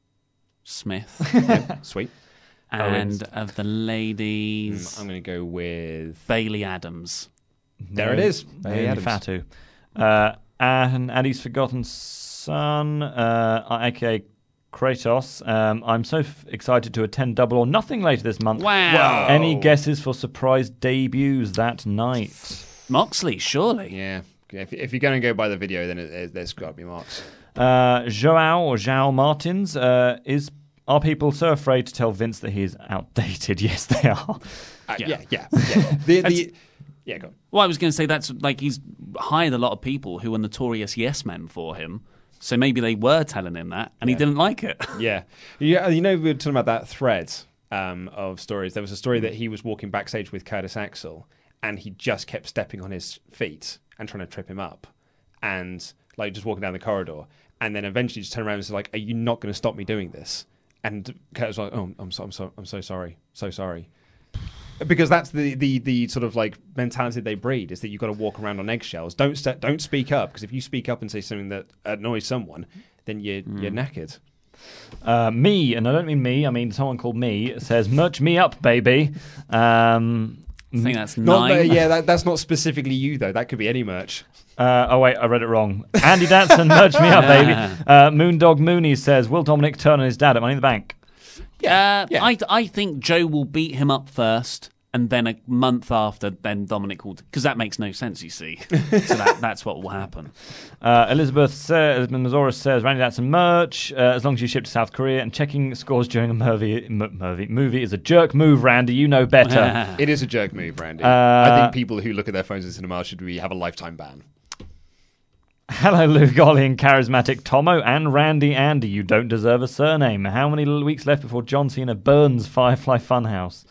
Smith. Yeah, sweet. And Owens. of the ladies, Mm, I'm going to go with Bailey Adams. There it is. Bailey Bailey Adams. Fatu. Uh, and Andy's forgotten son, uh, aka Kratos. Um, I'm so f- excited to attend Double or Nothing later this month. Wow. Wow. Any guesses for surprise debuts that night? Moxley, surely. Yeah. If, if you're going to go by the video, then it, it, there's got to be Marks. Uh, Joao or Joao Martins, uh, is are people so afraid to tell Vince that he is outdated? Yes, they are. Uh, yeah, yeah, yeah. The, the, yeah, go on. Well, I was going to say that's like he's hired a lot of people who are notorious yes men for him. So maybe they were telling him that, and Yeah. he didn't like it. Yeah. Yeah, you know, we were talking about that thread um, of stories. There was a story that he was walking backstage with Curtis Axel, and he just kept stepping on his feet and trying to trip him up, and like just walking down the corridor, and then eventually just turned around and said, like, "Are you not going to stop me doing this?" And Curtis was like, "Oh, I'm so, I'm so, I'm so sorry, so sorry." Because that's the, the, the sort of like mentality they breed is that you've got to walk around on eggshells. Don't st- don't speak up, because if you speak up and say something that annoys someone, then you're Mm. you're knackered. Uh, me, and I don't mean me, I mean someone called me, says, merch me up, baby. Um, I think that's Not nine. that- yeah, that, that's not specifically you though. That could be any merch. Uh, oh wait, I read it wrong. Andy Datson, merch me up, baby. Uh, Moondog Mooney says, will Dominic turn on his dad at Money in the Bank? Yeah, uh, I I think Joe will beat him up first, and then a month after, then Dominic will, because that makes no sense. You see, so that that's what will happen. Uh, Elizabeth says, Mazoris says, Randy Datson merch, uh, as long as you ship to South Korea, and checking scores during a movie, m- movie, movie is a jerk move, Randy. You know better. It is a jerk move, Randy. Uh, I think people who look at their phones in cinema should be, have a lifetime ban. Hello, Luke Ollie and charismatic Tomo and Randy Andy. You don't deserve a surname. How many l- weeks left before John Cena burns Firefly Funhouse?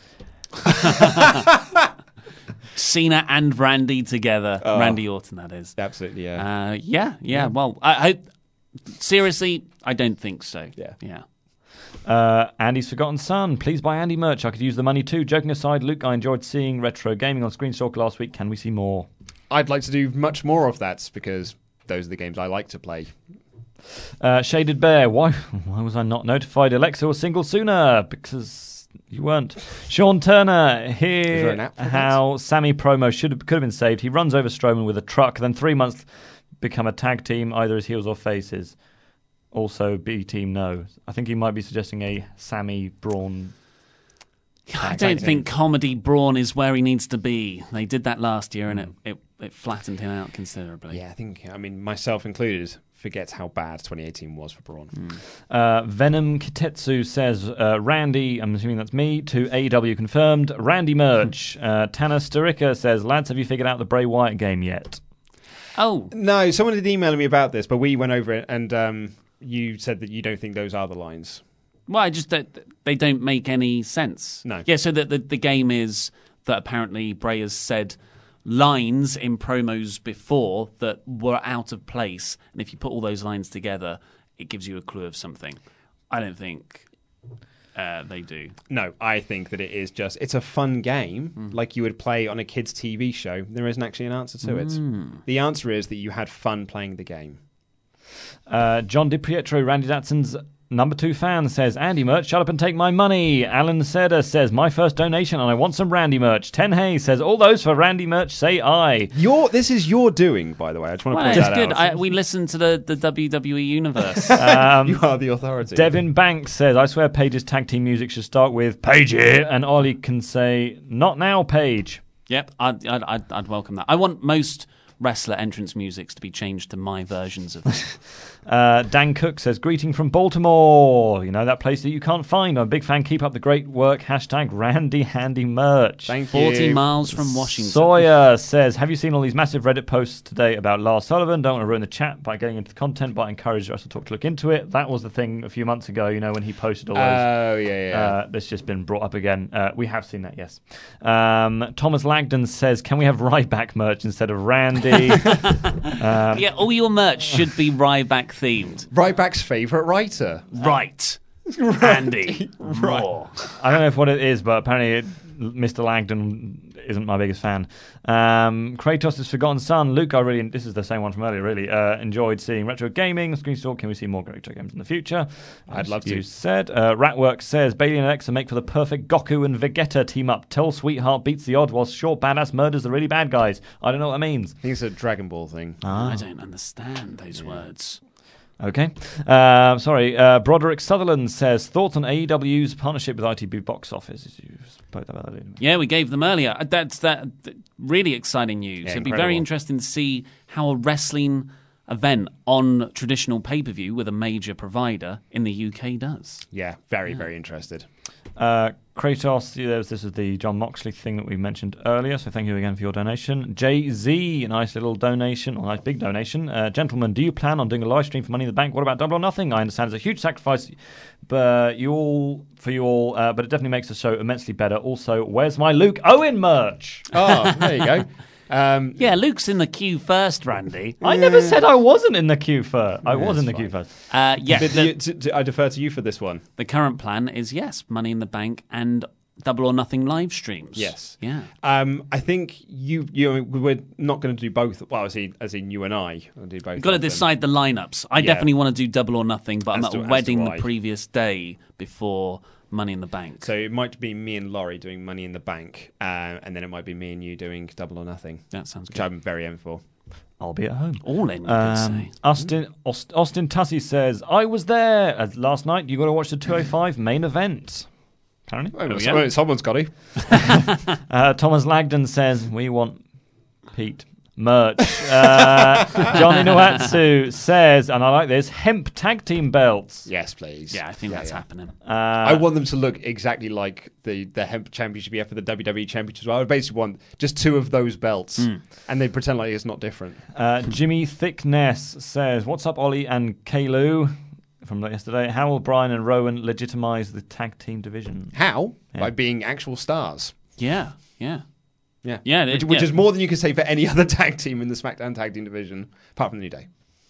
Cena and Randy together. Oh. Randy Orton, that is. Absolutely, yeah. Uh, yeah, yeah. Well, I, I seriously, I don't think so. Yeah, yeah. Uh, Andy's Forgotten Son. Please buy Andy merch. I could use the money too. Joking aside, Luke, I enjoyed seeing retro gaming on Screenstalk last week. Can we see more? I'd like to do much more of that because those are the games I like to play. Uh, Shaded Bear. Why? Why was I not notified? Alexa was single sooner because you weren't. Sean Turner. Is there an Here, app for how Sammy promo should have could have been saved. He runs over Strowman with a truck. Then three months become a tag team, either as heels or faces. Also, B team no. I think he might be suggesting a Sammy Braun. I don't think comedy Braun is where he needs to be. They did that last year, and it, it, it flattened him out considerably. Yeah, I think, I mean, myself included, forget how bad twenty eighteen was for Braun. Mm. Uh, Venom Kitetsu says, uh, Randy, I'm assuming that's me, to A E W confirmed. Randy merch. uh, Tanner Sturicka says, lads, have you figured out the Bray Wyatt game yet? Oh. No, someone did email me about this, but we went over it, and um, you said that you don't think those are the lines. Well, I just don't, they don't make any sense. No. Yeah, so the, the the game is that apparently Bray has said lines in promos before that were out of place, and if you put all those lines together, it gives you a clue of something. I don't think uh, they do. No, I think that it is just, it's a fun game, Mm. like you would play on a kid's T V show. There isn't actually an answer to Mm. it. The answer is that you had fun playing the game. Uh, John DiPietro, Randy Datson's number two fan, says, Andy merch, shut up and take my money. Alan Seda says, my first donation and I want some Randy merch. Ten Hayes says, all those for Randy merch, say aye. Your, this is your doing, by the way. I just want to Well, point it's that good. out. I, we listen to the, the W W E universe. Um, you are the authority. Devin Banks says, I swear Paige's tag team music should start with Paige here, and Ollie can say, not now, Paige. Yep, I'd, I'd, I'd, I'd welcome that. I want most wrestler entrance musics to be changed to my versions of them. Uh, Dan Cook says, greeting from Baltimore. You know, that place that you can't find. I'm a big fan. Keep up the great work. Hashtag Randy Handy merch. Thank forty you. miles from Washington. Sawyer says, have you seen all these massive Reddit posts today about Lars Sullivan? Don't want to ruin the chat by getting into the content, but I encourage Wrestle Talk to look into it. That was the thing a few months ago, you know, when he posted all those. Oh, yeah, yeah. Uh, that's just been brought up again. Uh, we have seen that, yes. Um, Thomas Lagden says, can we have Ryback merch instead of Randy? um, Yeah, all your merch should be Ryback themed. Ryback's favourite writer. Right. Andy. Raw. I don't know if what it is, but apparently it, Mister Langdon isn't my biggest fan. Um, Kratos' Forgotten Son. Luke, I really, this is the same one from earlier, really. Uh, enjoyed seeing retro gaming. Screen Talk, can we see more retro games in the future? I'd As love you to. said. Uh, Ratwork says, Bailey and Alexa make for the perfect Goku and Vegeta team up. Tell Sweetheart beats the odd while Short Badass murders the really bad guys. I don't know what that means. I think it's a Dragon Ball thing. I don't understand those words. Okay. Uh, sorry. Uh, Broderick Sutherland says, thoughts on A E W's partnership with I T B Box Office? You spoke about that, didn't you? Yeah, we gave them earlier. Uh, That's that really exciting news. Yeah, It'd be incredible. very interesting to see how a wrestling event on traditional pay-per-view with a major provider in the U K does. Yeah, very, very interested. Uh, Kratos, yeah, this is the John Moxley thing that we mentioned earlier, so thank you again for your donation. Jay Z, a nice little donation, or a nice big donation. Uh, gentlemen, do you plan on doing a live stream for Money in the Bank? What about Double or Nothing? I understand it's a huge sacrifice but you all for you all, uh, but it definitely makes the show immensely better. Also, where's my Luke Owen merch? Oh, there you go. Um, Yeah, Luke's in the queue first, Randy. I never said I wasn't in the queue first. I Yeah, was in the it's queue fine. first. Uh, yeah, But the, you- t- t- I defer to you for this one. the current plan is, yes, Money in the Bank and Double or Nothing live streams. Yes. Yeah. Um, I think you, you, we're not going to do both. Well, as in, as in you and I, will do both. You've got to of them. decide the lineups. I Yeah. definitely want to do Double or Nothing, but I'm As at do- a as wedding do the I. previous day before Money in the Bank. So it might be me and Laurie doing Money in the Bank, uh, and then it might be me and you doing Double or Nothing. That sounds Which good. I'm very in for. I'll be at home. All in, you could Um, say. Austin, Aust- Austin Tussey says, I was there uh, last night. You got to watch the two oh five main event. Apparently. Well, yeah. well, someone's got to. Uh, Thomas Lagden says, we want Pete merch. Uh, Johnny Nuatsu says, and I like this, hemp tag team belts. Yes, please. Yeah, I think Yeah, that's yeah. happening. Uh, I want them to look exactly like the, the hemp championship yeah, for the W W E championship as well. I basically want just two of those belts, and they pretend like it's not different. Uh, Jimmy Thickness says, what's up, Ollie and Kalu? From yesterday, how will Brian and Rowan legitimize the tag team division? How? Yeah. By being actual stars. Yeah, yeah. Yeah, Yeah, which, it- which yeah. is more than you can say for any other tag team in the SmackDown tag team division, apart from the New Day.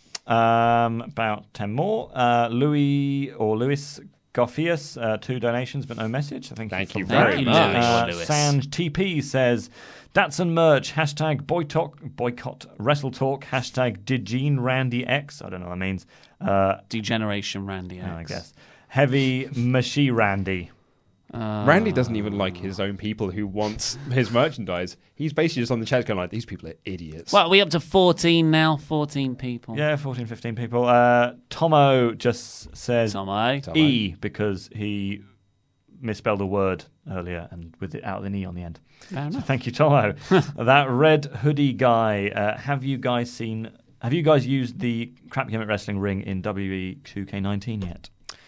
Um, about ten more. Uh, Louis or Louis Goffius, uh, two donations but no message. I think Thank from you there. very Thank you, much. Louis. Uh, Lewis. Sanj T P says, Datsun merch, hashtag boycott, boycott Wrestle Talk, hashtag Degene Randy X. I don't know what that means. Uh, Degeneration Randy X. I guess. Heavy Machi Randy. Uh, Randy doesn't even like his own people who want his merchandise. He's basically just on the chat going like, these people are idiots. Well, are we up to fourteen now? fourteen people. Yeah, fourteen, fifteen people. Uh, Tomo just says Tomo. E because he misspelled a word earlier and with it out the knee on the end. Fair So enough. thank you, Tomo. That red hoodie guy. Uh, have you guys seen? Have you guys used the Crap Gimmick Wrestling ring in W W E two K nineteen yet?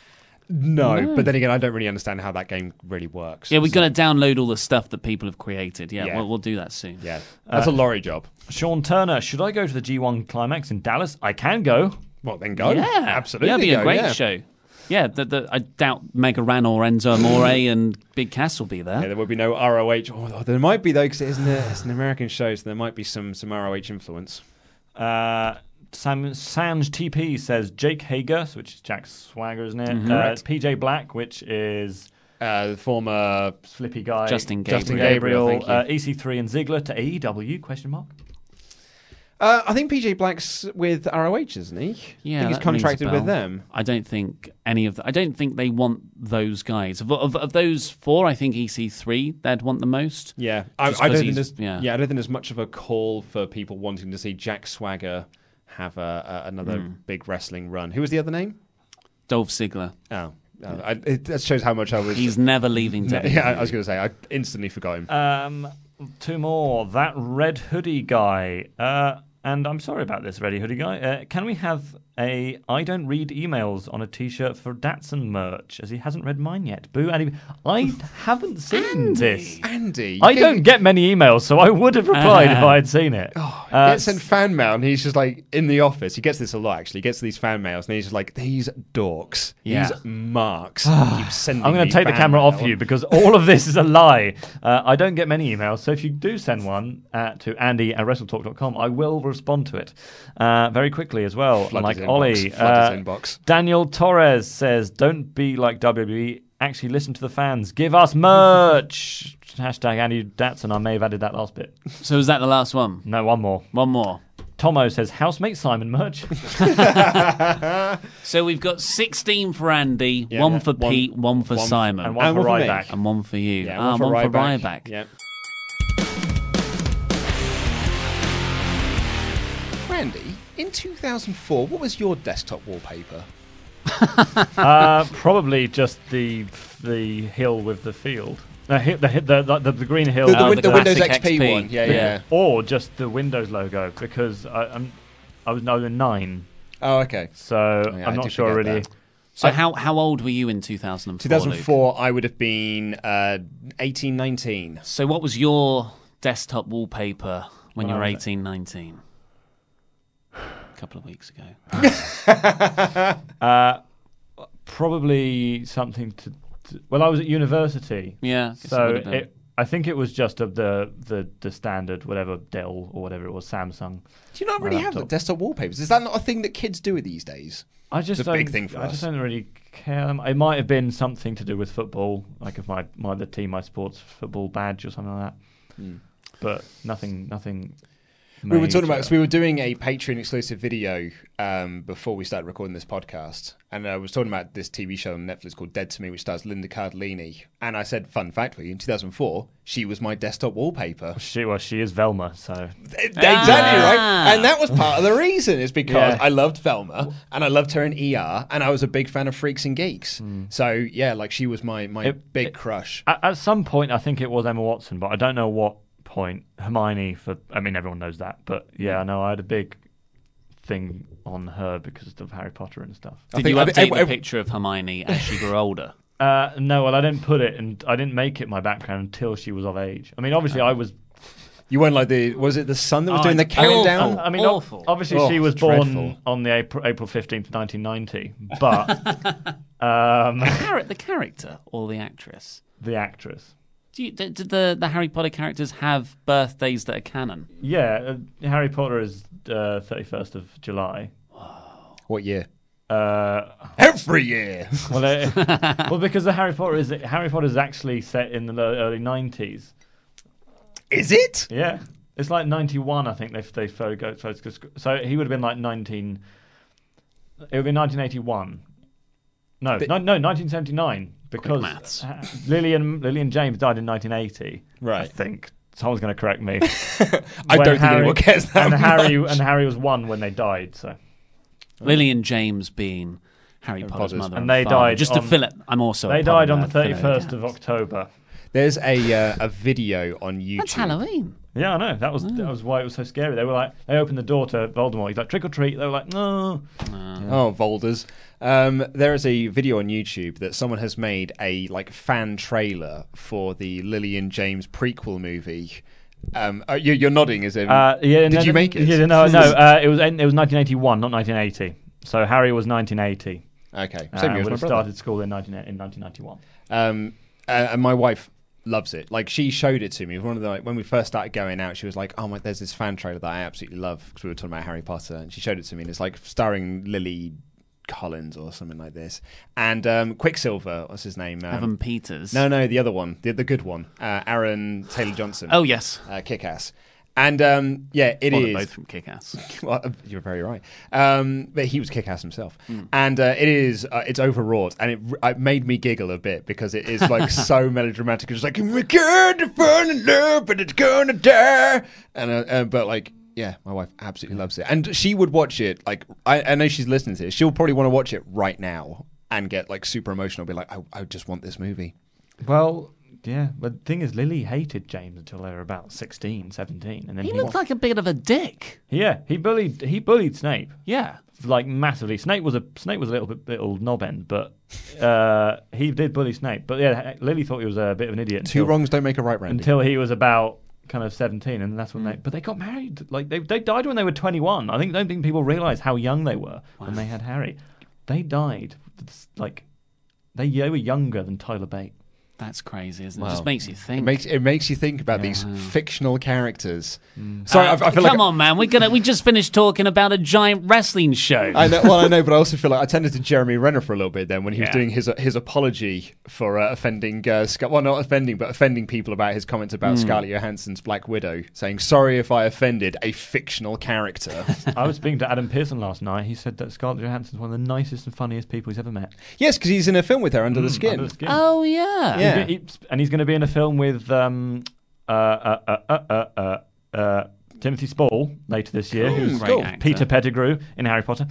no, No. but then again, I don't really understand how that game really works. Yeah, we've So- got to download all the stuff that people have created. Yeah, Yeah. We'll, we'll do that soon. Yeah, that's Uh, a Laurie job. Sean Turner. Should I go to the G one Climax in Dallas? I can go. Well, then go. Yeah, Absolutely. Yeah, it'd be go, a great yeah. show. Yeah, the, the, I doubt Mega Ran or Enzo Amore and Big Cass will be there. Yeah, there will be no R O H. Oh, there might be, though, because it isn't a, it's an American show, so there might be some, some R O H influence. Uh, Sam, Sanj T P says Jake Hager, which is Jack Swagger, isn't it? Mm-hmm. Uh, Correct. P J Black, which is uh, the former Flippy guy. Justin Gabriel. Justin Gabriel. Gabriel, uh, E C three and Ziggler to A E W, question mark. Uh, I think P J Black's with R O H, isn't he? Yeah, I think he's that rings a contracted with bell. them. I don't think any of the, I don't think they want those guys. Of, of, of those four, I think E C three they'd want the most. Yeah, I, Just I 'cause don't think he's- there's yeah. yeah. I don't think there's much of a call for people wanting to see Jack Swagger have a, a, another Mm. big wrestling run. Who was the other name? Dolph Ziggler. Oh, uh, I, it, that shows how much I was. He's never leaving No, W W E. yeah, I was going to say I instantly forgot him. Um, two more. That red hoodie guy. Uh, and I'm sorry about this, Ready Hoodie guy. Uh, can we have a I don't read emails on a T-shirt for Datsun merch, as he hasn't read mine yet? Boo, Andy. I haven't seen Andy. this. Andy, I don't get many emails, so I would have replied if I had seen it. Oh, he Uh, gets sent fan mail, and he's just like in the office. He gets this a lot, actually. He gets these fan mails, and he's just like, "These dorks, Yeah. these marks, keep sending." I'm going me to take the fan camera mail." off you because all of this is a lie. Uh, I don't get many emails, so if you do send one uh, to Andy at WrestleTalk dot com, I will respond to it uh, very quickly as well. Flood like his inbox. Ollie. Flood Uh, his inbox. Daniel Torres says, "Don't be like W W E. Actually, listen to the fans. Give us merch." Hashtag Andy Datsun. I may have added that last bit. So is that the last one? No, one more. One more. Tomo says, "Housemate Simon merch." So we've got sixteen for Andy, Yeah, one yeah. for One- Pete, one for one- Simon, and one And for one for me. Ryback. and one for you. Yeah, ah, one for one for Ryback. Ryback. Yeah. Randy, in two thousand four, what was your desktop wallpaper? uh, probably just the the hill with the field. The, hi- the, hi- the, the, the green hill. The, the, Oh, win- the the Windows classic X P, X P. one. Yeah, The- yeah. Or just the Windows logo because I, I'm, I was I was in nine, Oh, okay. so Oh, yeah, I I'm do not sure forget really. that. So how how old were you in two thousand four? two thousand four, I would have been uh, eighteen, nineteen. So what was your desktop wallpaper when When you were I was- eighteen, nineteen? A couple of weeks ago. Uh, probably something to, to. Well, I was at university, Yeah. guess it so would have been. it, I think it was just of the, the the standard whatever Dell or whatever it was, Samsung. Do you not My really have laptop. desktop wallpapers? Is that not a thing that kids do these days? I just It's a don't, big thing for I us. just don't really care. It might have been something to do with football, like if my, my the team I sports football badge or something like that. Hmm. But nothing, nothing. We were talking major. about, so we were doing a Patreon exclusive video um, before we started recording this podcast. And I was talking about this T V show on Netflix called Dead to Me, which stars Linda Cardellini. And I said, fun fact for you, in two thousand four, she was my desktop wallpaper. She well, she is Velma, so Exactly Ah. right. And that was part of the reason, is because Yeah. I loved Velma and I loved her in E R and I was a big fan of Freaks and Geeks. So yeah, like she was my, my It- big it- crush. at, at some point I think it was Emma Watson, but I don't know what point. Hermione, for I mean everyone knows that, but yeah, I know I had a big thing on her because of Harry Potter and stuff. I Did think- you I update think- the I- picture of Hermione as she grew older? Uh, no, well I didn't put it, and I didn't make it my background until she was of age. I mean, obviously I was. You weren't like the, was it the sun that was Oh, doing the it's awful. countdown? I mean, ob- Awful. obviously Oh, she was it's born dreadful. on the April April fifteenth, nineteen ninety, but um, Char- the character or the actress? the actress. Do you, did did the, the Harry Potter characters have birthdays that are canon? Yeah, uh, Harry Potter is uh, thirty-first of July. What year? Uh, Every year. well, it, well, because the Harry Potter is Harry Potter is actually set in the lo- early nineties. Is it? Yeah, it's like ninety-one, I think. They they photo go so he would have been like nineteen. It would be nineteen eighty-one. No, But- no, no, nineteen seventy-nine. Because maths. uh, Lillian Lillian James died in nineteen eighty. I Right. think someone's going to correct me. I When don't think Harry, anyone cares that and Harry much. and Harry was one when they died. So Lillian James being Harry, Potter's, Potter's mother, And and, they father. died Just to on- fill it, I'm also. they a Potter died on the nerd, fill it thirty-first in. of October. There's a uh, a video on YouTube. That's Halloween. Yeah, I know. That was that was why it was so scary. They were like, they opened the door to Voldemort. He's like, trick or treat. They were like, no. Oh, Volders. Um, there is a video on YouTube that someone has made a like fan trailer for the Lillian James prequel movie. Um, uh, you, you're nodding as in. Uh, yeah, did no, you make it? Yeah, no, no. Uh, it was it was nineteen eighty-one, not nineteen eighty. So Harry was nineteen eighty. Okay, Uh, same year as would my have brother. started school in, nineteen, in nineteen ninety-one. Um, uh, and my wife loves it. Like, she showed it to me. One of the like, when we first started going out, she was like, "Oh my, there's this fan trailer that I absolutely love," because we were talking about Harry Potter, and she showed it to me, and it's like starring Lily Collins or something like this, and um, Quicksilver. What's his name? Um, Evan Peters. No, no, the other one, the the good one, uh, Aaron Taylor Johnson. Oh yes, uh, Kick-Ass. And um, yeah, it well, is. they're both from Kick-Ass. Well, you're very right. Um, but he was Kick-Ass himself, Mm. and uh, it is. Uh, it's overwrought, and it, it made me giggle a bit because it is like so melodramatic. It's like we're gonna fall in love, but it's gonna die. And uh, uh, but like, yeah, my wife absolutely loves it, and she would watch it. Like, I, I know she's listening to this. She'll probably want to watch it right now and get like super emotional. Be like, I, I just want this movie. Well, yeah, but the thing is, Lily hated James until they were about sixteen, seventeen, and then He he, looked like a bit of a dick. Yeah, he bullied he bullied Snape. Yeah, like massively. Snape was a Snape was a little bit little knob end, but uh, he did bully Snape. But yeah, Lily thought he was a bit of an idiot. Two until, wrongs don't make a right, Randy. Until he was about kind of seventeen, and that's when they. But they got married. Like they they died when they were twenty-one. I think don't think people realise how young they were Wow. when they had Harry. They died like they, they were younger than Tyler Bate. That's crazy, isn't it? Wow. It just makes you think. It makes it makes you think about Yeah. these fictional characters. Mm. Sorry, Uh, I, I feel come like on, man. We're gonna. We just finished talking about a giant wrestling show. I know. Well, I know, but I also feel like I tended to Jeremy Renner for a little bit then when he was Yeah. doing his his apology for uh, offending. Uh, Scar- well, not offending, but offending people about his comments about Mm. Scarlett Johansson's Black Widow, saying sorry if I offended a fictional character. I was speaking to Adam Pearson last night. He said that Scarlett Johansson's one of the nicest and funniest people he's ever met. Yes, because he's in a film with her, Under the Mm, Skin. Under the Skin. Oh yeah, Yeah. He- he- and he's going to be in a film with um, uh, uh, uh, uh, uh, uh, uh, Timothy Spall later this year, Cool. who's Great actor. Peter Pettigrew in Harry Potter,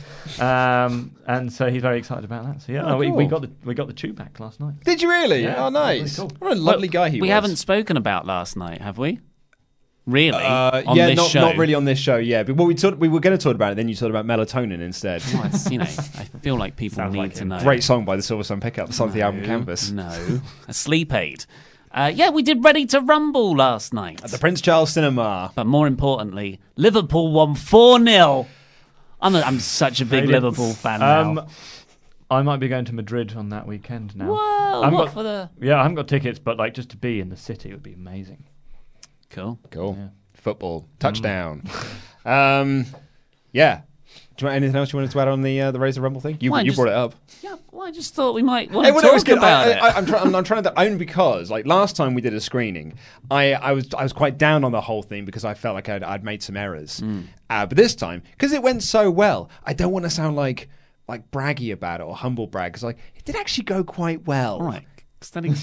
um, and so he's very excited about that. So yeah, Oh, no, we, we cool. got the we got the tube back last night. Did you really? Yeah, oh, nice. that was really What a lovely guy he we was. haven't spoken about last night, have we? Really? Uh, on yeah, this not show? not really on this show. Yeah, but well, we talked, we were going to talk about it. Then you talked about melatonin instead. Well, it's, you know, I feel like people Sounds need like to him. know. Great song by the Silver Sun Pickup, the song of the album No, Canvas. No, a sleep aid. Uh, yeah, we did Ready to Rumble last night. At the Prince Charles Cinema. But more importantly, Liverpool won four nil. I'm, a, I'm such a big Brilliant. Liverpool fan now. Um, I might be going to Madrid on that weekend now. Whoa, I haven't what got- for the... Yeah, I haven't got tickets, but like just to be in the city would be amazing. Cool. Cool. Yeah. Football. Touchdown. um, yeah. Do you want anything else you wanted to add on the uh, the Razor Rumble thing? You, Well, I you just- brought it up. Yeah, well, I just thought we might want Hey, to well, no, it's talk good. about I, it. I, I'm, try, I'm, I'm trying to only because like last time we did a screening, I, I was I was quite down on the whole thing because I felt like I'd, I'd made some errors. Mm. Uh, but this time, because it went so well, I don't want to sound like like braggy about it or humble brag because like it did actually go quite well. All right. Steady,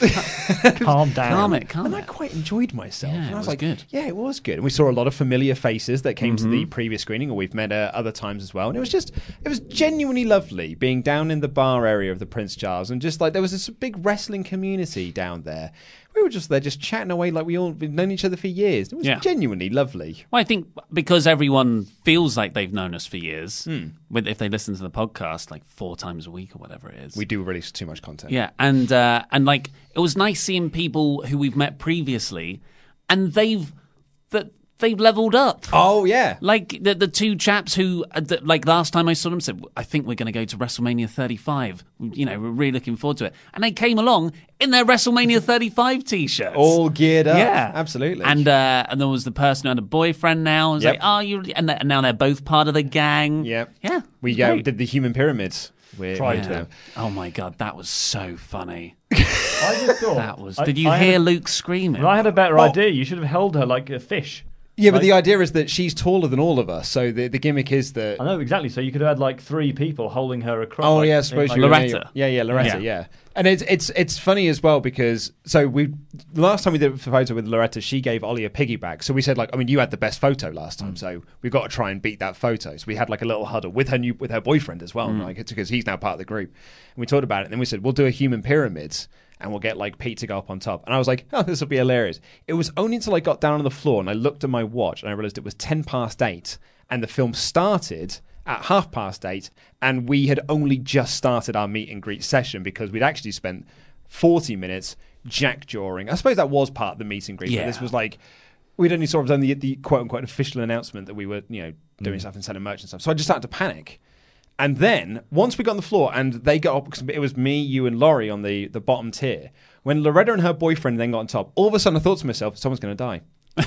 Calm down. calm it, calm And I it. quite enjoyed myself. Yeah, and it I was, was like, good. yeah, it was good. And we saw a lot of familiar faces that came to the Mm-hmm. previous screening, or we've met uh, other times as well. And it was just, it was genuinely lovely being down in the bar area of the Prince Charles, and just like there was this big wrestling community down there. We were just there, just chatting away like we all we've known each other for years. It was Yeah. genuinely lovely. Well, I think because everyone feels like they've known us for years, Hmm. with if they listen to the podcast like four times a week or whatever it is. We do release too much content. Yeah, and uh, and like it was nice seeing people who we've met previously, and they've that they've leveled up. Oh yeah. Like the the two chaps who, uh, th- like last time I saw them, said, "I think we're going to go to WrestleMania thirty-five." You know, we're really looking forward to it, and they came along in their WrestleMania thirty-five t-shirts, All geared up. yeah, Absolutely. And uh, and there was the person who had a boyfriend now. Was Yep. like, "Oh, you," and, th- and now they're both part of the gang. Yep. yeah, we uh, great. did the human pyramids. We Tried we, to. uh, Oh my god, that was so funny. I just thought That was. I- Did you I hear had, Luke screaming? Well, I had a better Well- idea. You should have held her like a fish. Yeah, but Like- the idea is that she's taller than all of us, so the the gimmick is that. I know exactly. So you could have had like three people holding her across. Oh like, yeah, I suppose like, you Loretta. Yeah, yeah, Loretta. Yeah. Yeah. and it's it's it's funny as well because so we the last time we did a photo with Loretta, she gave Ollie a piggyback. So we said like, I mean, you had the best photo last time, Mm. so we've got to try and beat that photo. So we had like a little huddle with her new with her boyfriend as well, Mm. like because he's now part of the group. And we talked about it, and then we said we'll do a human pyramids. And we'll get like Pete to go up on top. And I was like, oh, this will be hilarious. It was only until I got down on the floor and I looked at my watch and I realized it was ten past eight. And the film started at half past eight. And we had only just started our meet and greet session because we'd actually spent forty minutes jack-jawing. I suppose that was part of the meet and greet. Yeah. But this was like, we'd only sort of done the, the quote unquote official announcement that we were, you know, doing Mm. stuff and selling merch and stuff. So I just started to panic. And then, once we got on the floor and they got up, because it was me, you, and Laurie on the, the bottom tier, when Loretta and her boyfriend then got on top, all of a sudden I thought to myself, someone's going to die.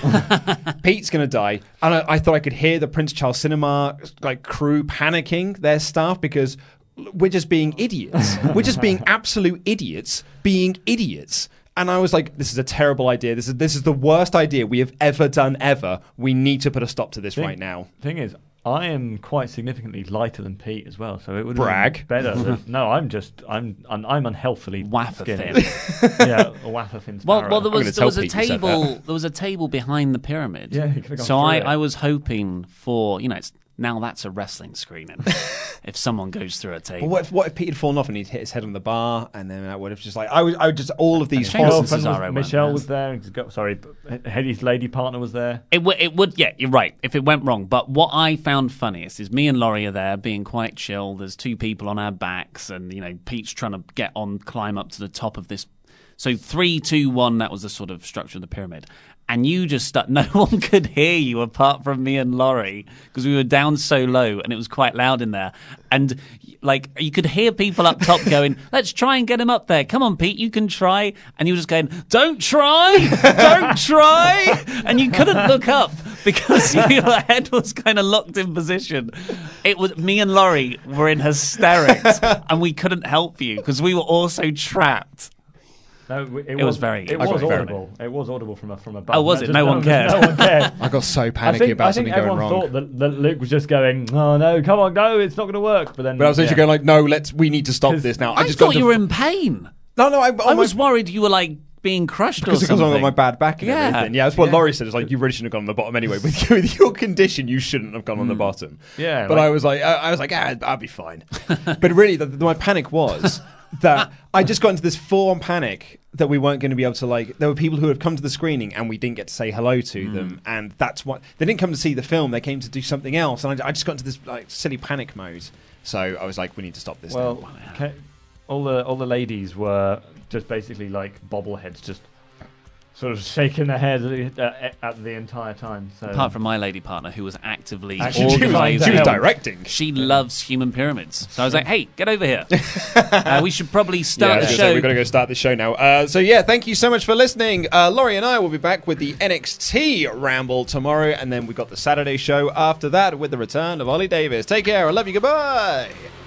Pete's going to die. And I, I thought I could hear the Prince Charles Cinema like crew panicking their staff because we're just being idiots. We're just being absolute idiots being idiots. And I was like, this is a terrible idea. This is this is the worst idea we have ever done ever. We need to put a stop to this thing, right now. Thing is, I am quite significantly lighter than Pete as well, so it would brag be better. Than, no, I'm just I'm I'm, I'm unhealthily wafer skinny. thin. Yeah, a wafer thin sparrow. Well, well, there was there was a table there was a table behind the pyramid. Yeah, you could have gone so I, it. I was hoping for you know it's, now that's a wrestling screening. If someone goes through a table, well, what if what if Pete had fallen off and he'd hit his head on the bar, and then I would have just like I was I would just all of these. Well, was, Michelle was there. Sorry, Hedi's lady partner was there. It would it would yeah, you're right. If it went wrong, but what I found funniest is me and Laurie are there being quite chill. There's two people on our backs, and you know Pete's trying to get on, climb up to the top of this. So three, two, one. That was the sort of structure of the pyramid. And you just start, no one could hear you apart from me and Laurie because we were down so low and it was quite loud in there. And like you could hear people up top going, let's try and get him up there. Come on, Pete, you can try. And you were just going, don't try, don't try. And you couldn't look up because your head was kind of locked in position. It was me and Laurie were in hysterics and we couldn't help you because we were also trapped. No, it, it was, was very. It was audible. It was audible from a, from above. Oh, was no, it? No one cared. No one cared. I got so panicky I think, about I something think going wrong. Everyone thought that, that Luke was just going, "Oh no, come on, no, it's not going to work." But then, but I was actually yeah. going like, "No, let's. We need to stop this now." I, I just thought got you were in pain. No, no, I, I was my, worried you were like being crushed because, or something. Because I got my bad back and yeah. everything. Yeah, that's what yeah. Laurie said. It's like you really shouldn't have gone on the bottom anyway. With, with your condition, you shouldn't have gone on the bottom. Yeah, but like, I was like, I, I was like, ah, I'll be fine. But really, the, the, my panic was that I just got into this full-on panic that we weren't going to be able to like. There were people who had come to the screening and we didn't get to say hello to mm. them, and that's what they didn't come to see the film. They came to do something else, and I, I just got into this like silly panic mode. So I was like, we need to stop this. Well, now. Okay, all the all the ladies were just basically like bobbleheads, just sort of shaking their heads at, at the entire time. So. Apart from my lady partner, who was actively Actually, organising. She was directing. She loves human pyramids. So I was like, hey, get over here. uh, we should probably start yeah, the show. Say, we've got to go start the show now. Uh, so yeah, thank you so much for listening. Uh, Laurie and I will be back with the N X T Ramble tomorrow, and then we've got the Saturday show after that with the return of Ollie Davis. Take care. I love you. Goodbye.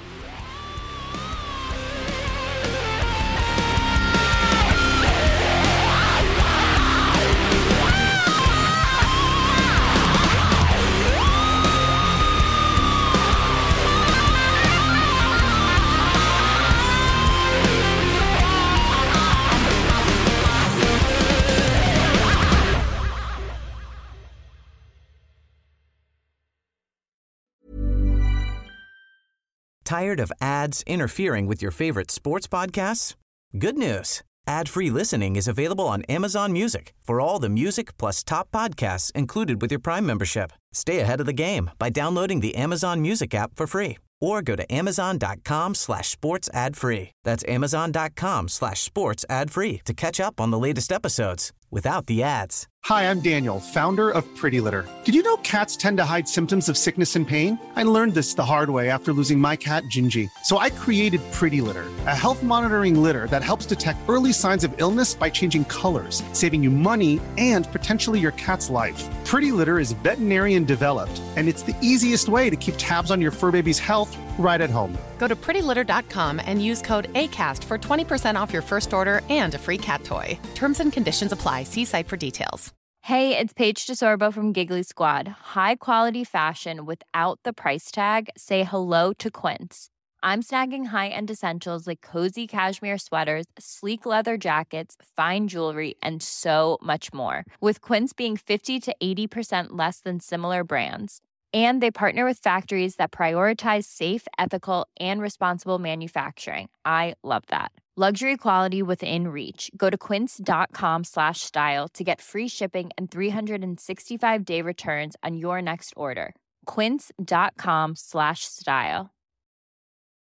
Tired of ads interfering with your favorite sports podcasts? Good news. Ad-free listening is available on Amazon Music for all the music plus top podcasts included with your Prime membership. Stay ahead of the game by downloading the Amazon Music app for free or go to amazon.com slash sports ad free. That's amazon.com slash sports ad free to catch up on the latest episodes without the ads. Hi, I'm Daniel, founder of Pretty Litter. Did you know cats tend to hide symptoms of sickness and pain? I learned this the hard way after losing my cat, Gingy. So I created Pretty Litter, a health monitoring litter that helps detect early signs of illness by changing colors, saving you money and potentially your cat's life. Pretty Litter is veterinarian developed, and it's the easiest way to keep tabs on your fur baby's health right at home. Go to pretty litter dot com and use code ACAST for twenty percent off your first order and a free cat toy. Terms and conditions apply. See site for details. Hey, it's Paige DeSorbo from Giggly Squad. High quality fashion without the price tag. Say hello to Quince. I'm snagging high-end essentials like cozy cashmere sweaters, sleek leather jackets, fine jewelry, and so much more. With Quince being fifty to eighty percent less than similar brands. And they partner with factories that prioritize safe, ethical, and responsible manufacturing. I love that. Luxury quality within reach. Go to quince.com slash style to get free shipping and three sixty-five day returns on your next order. Quince.com slash style.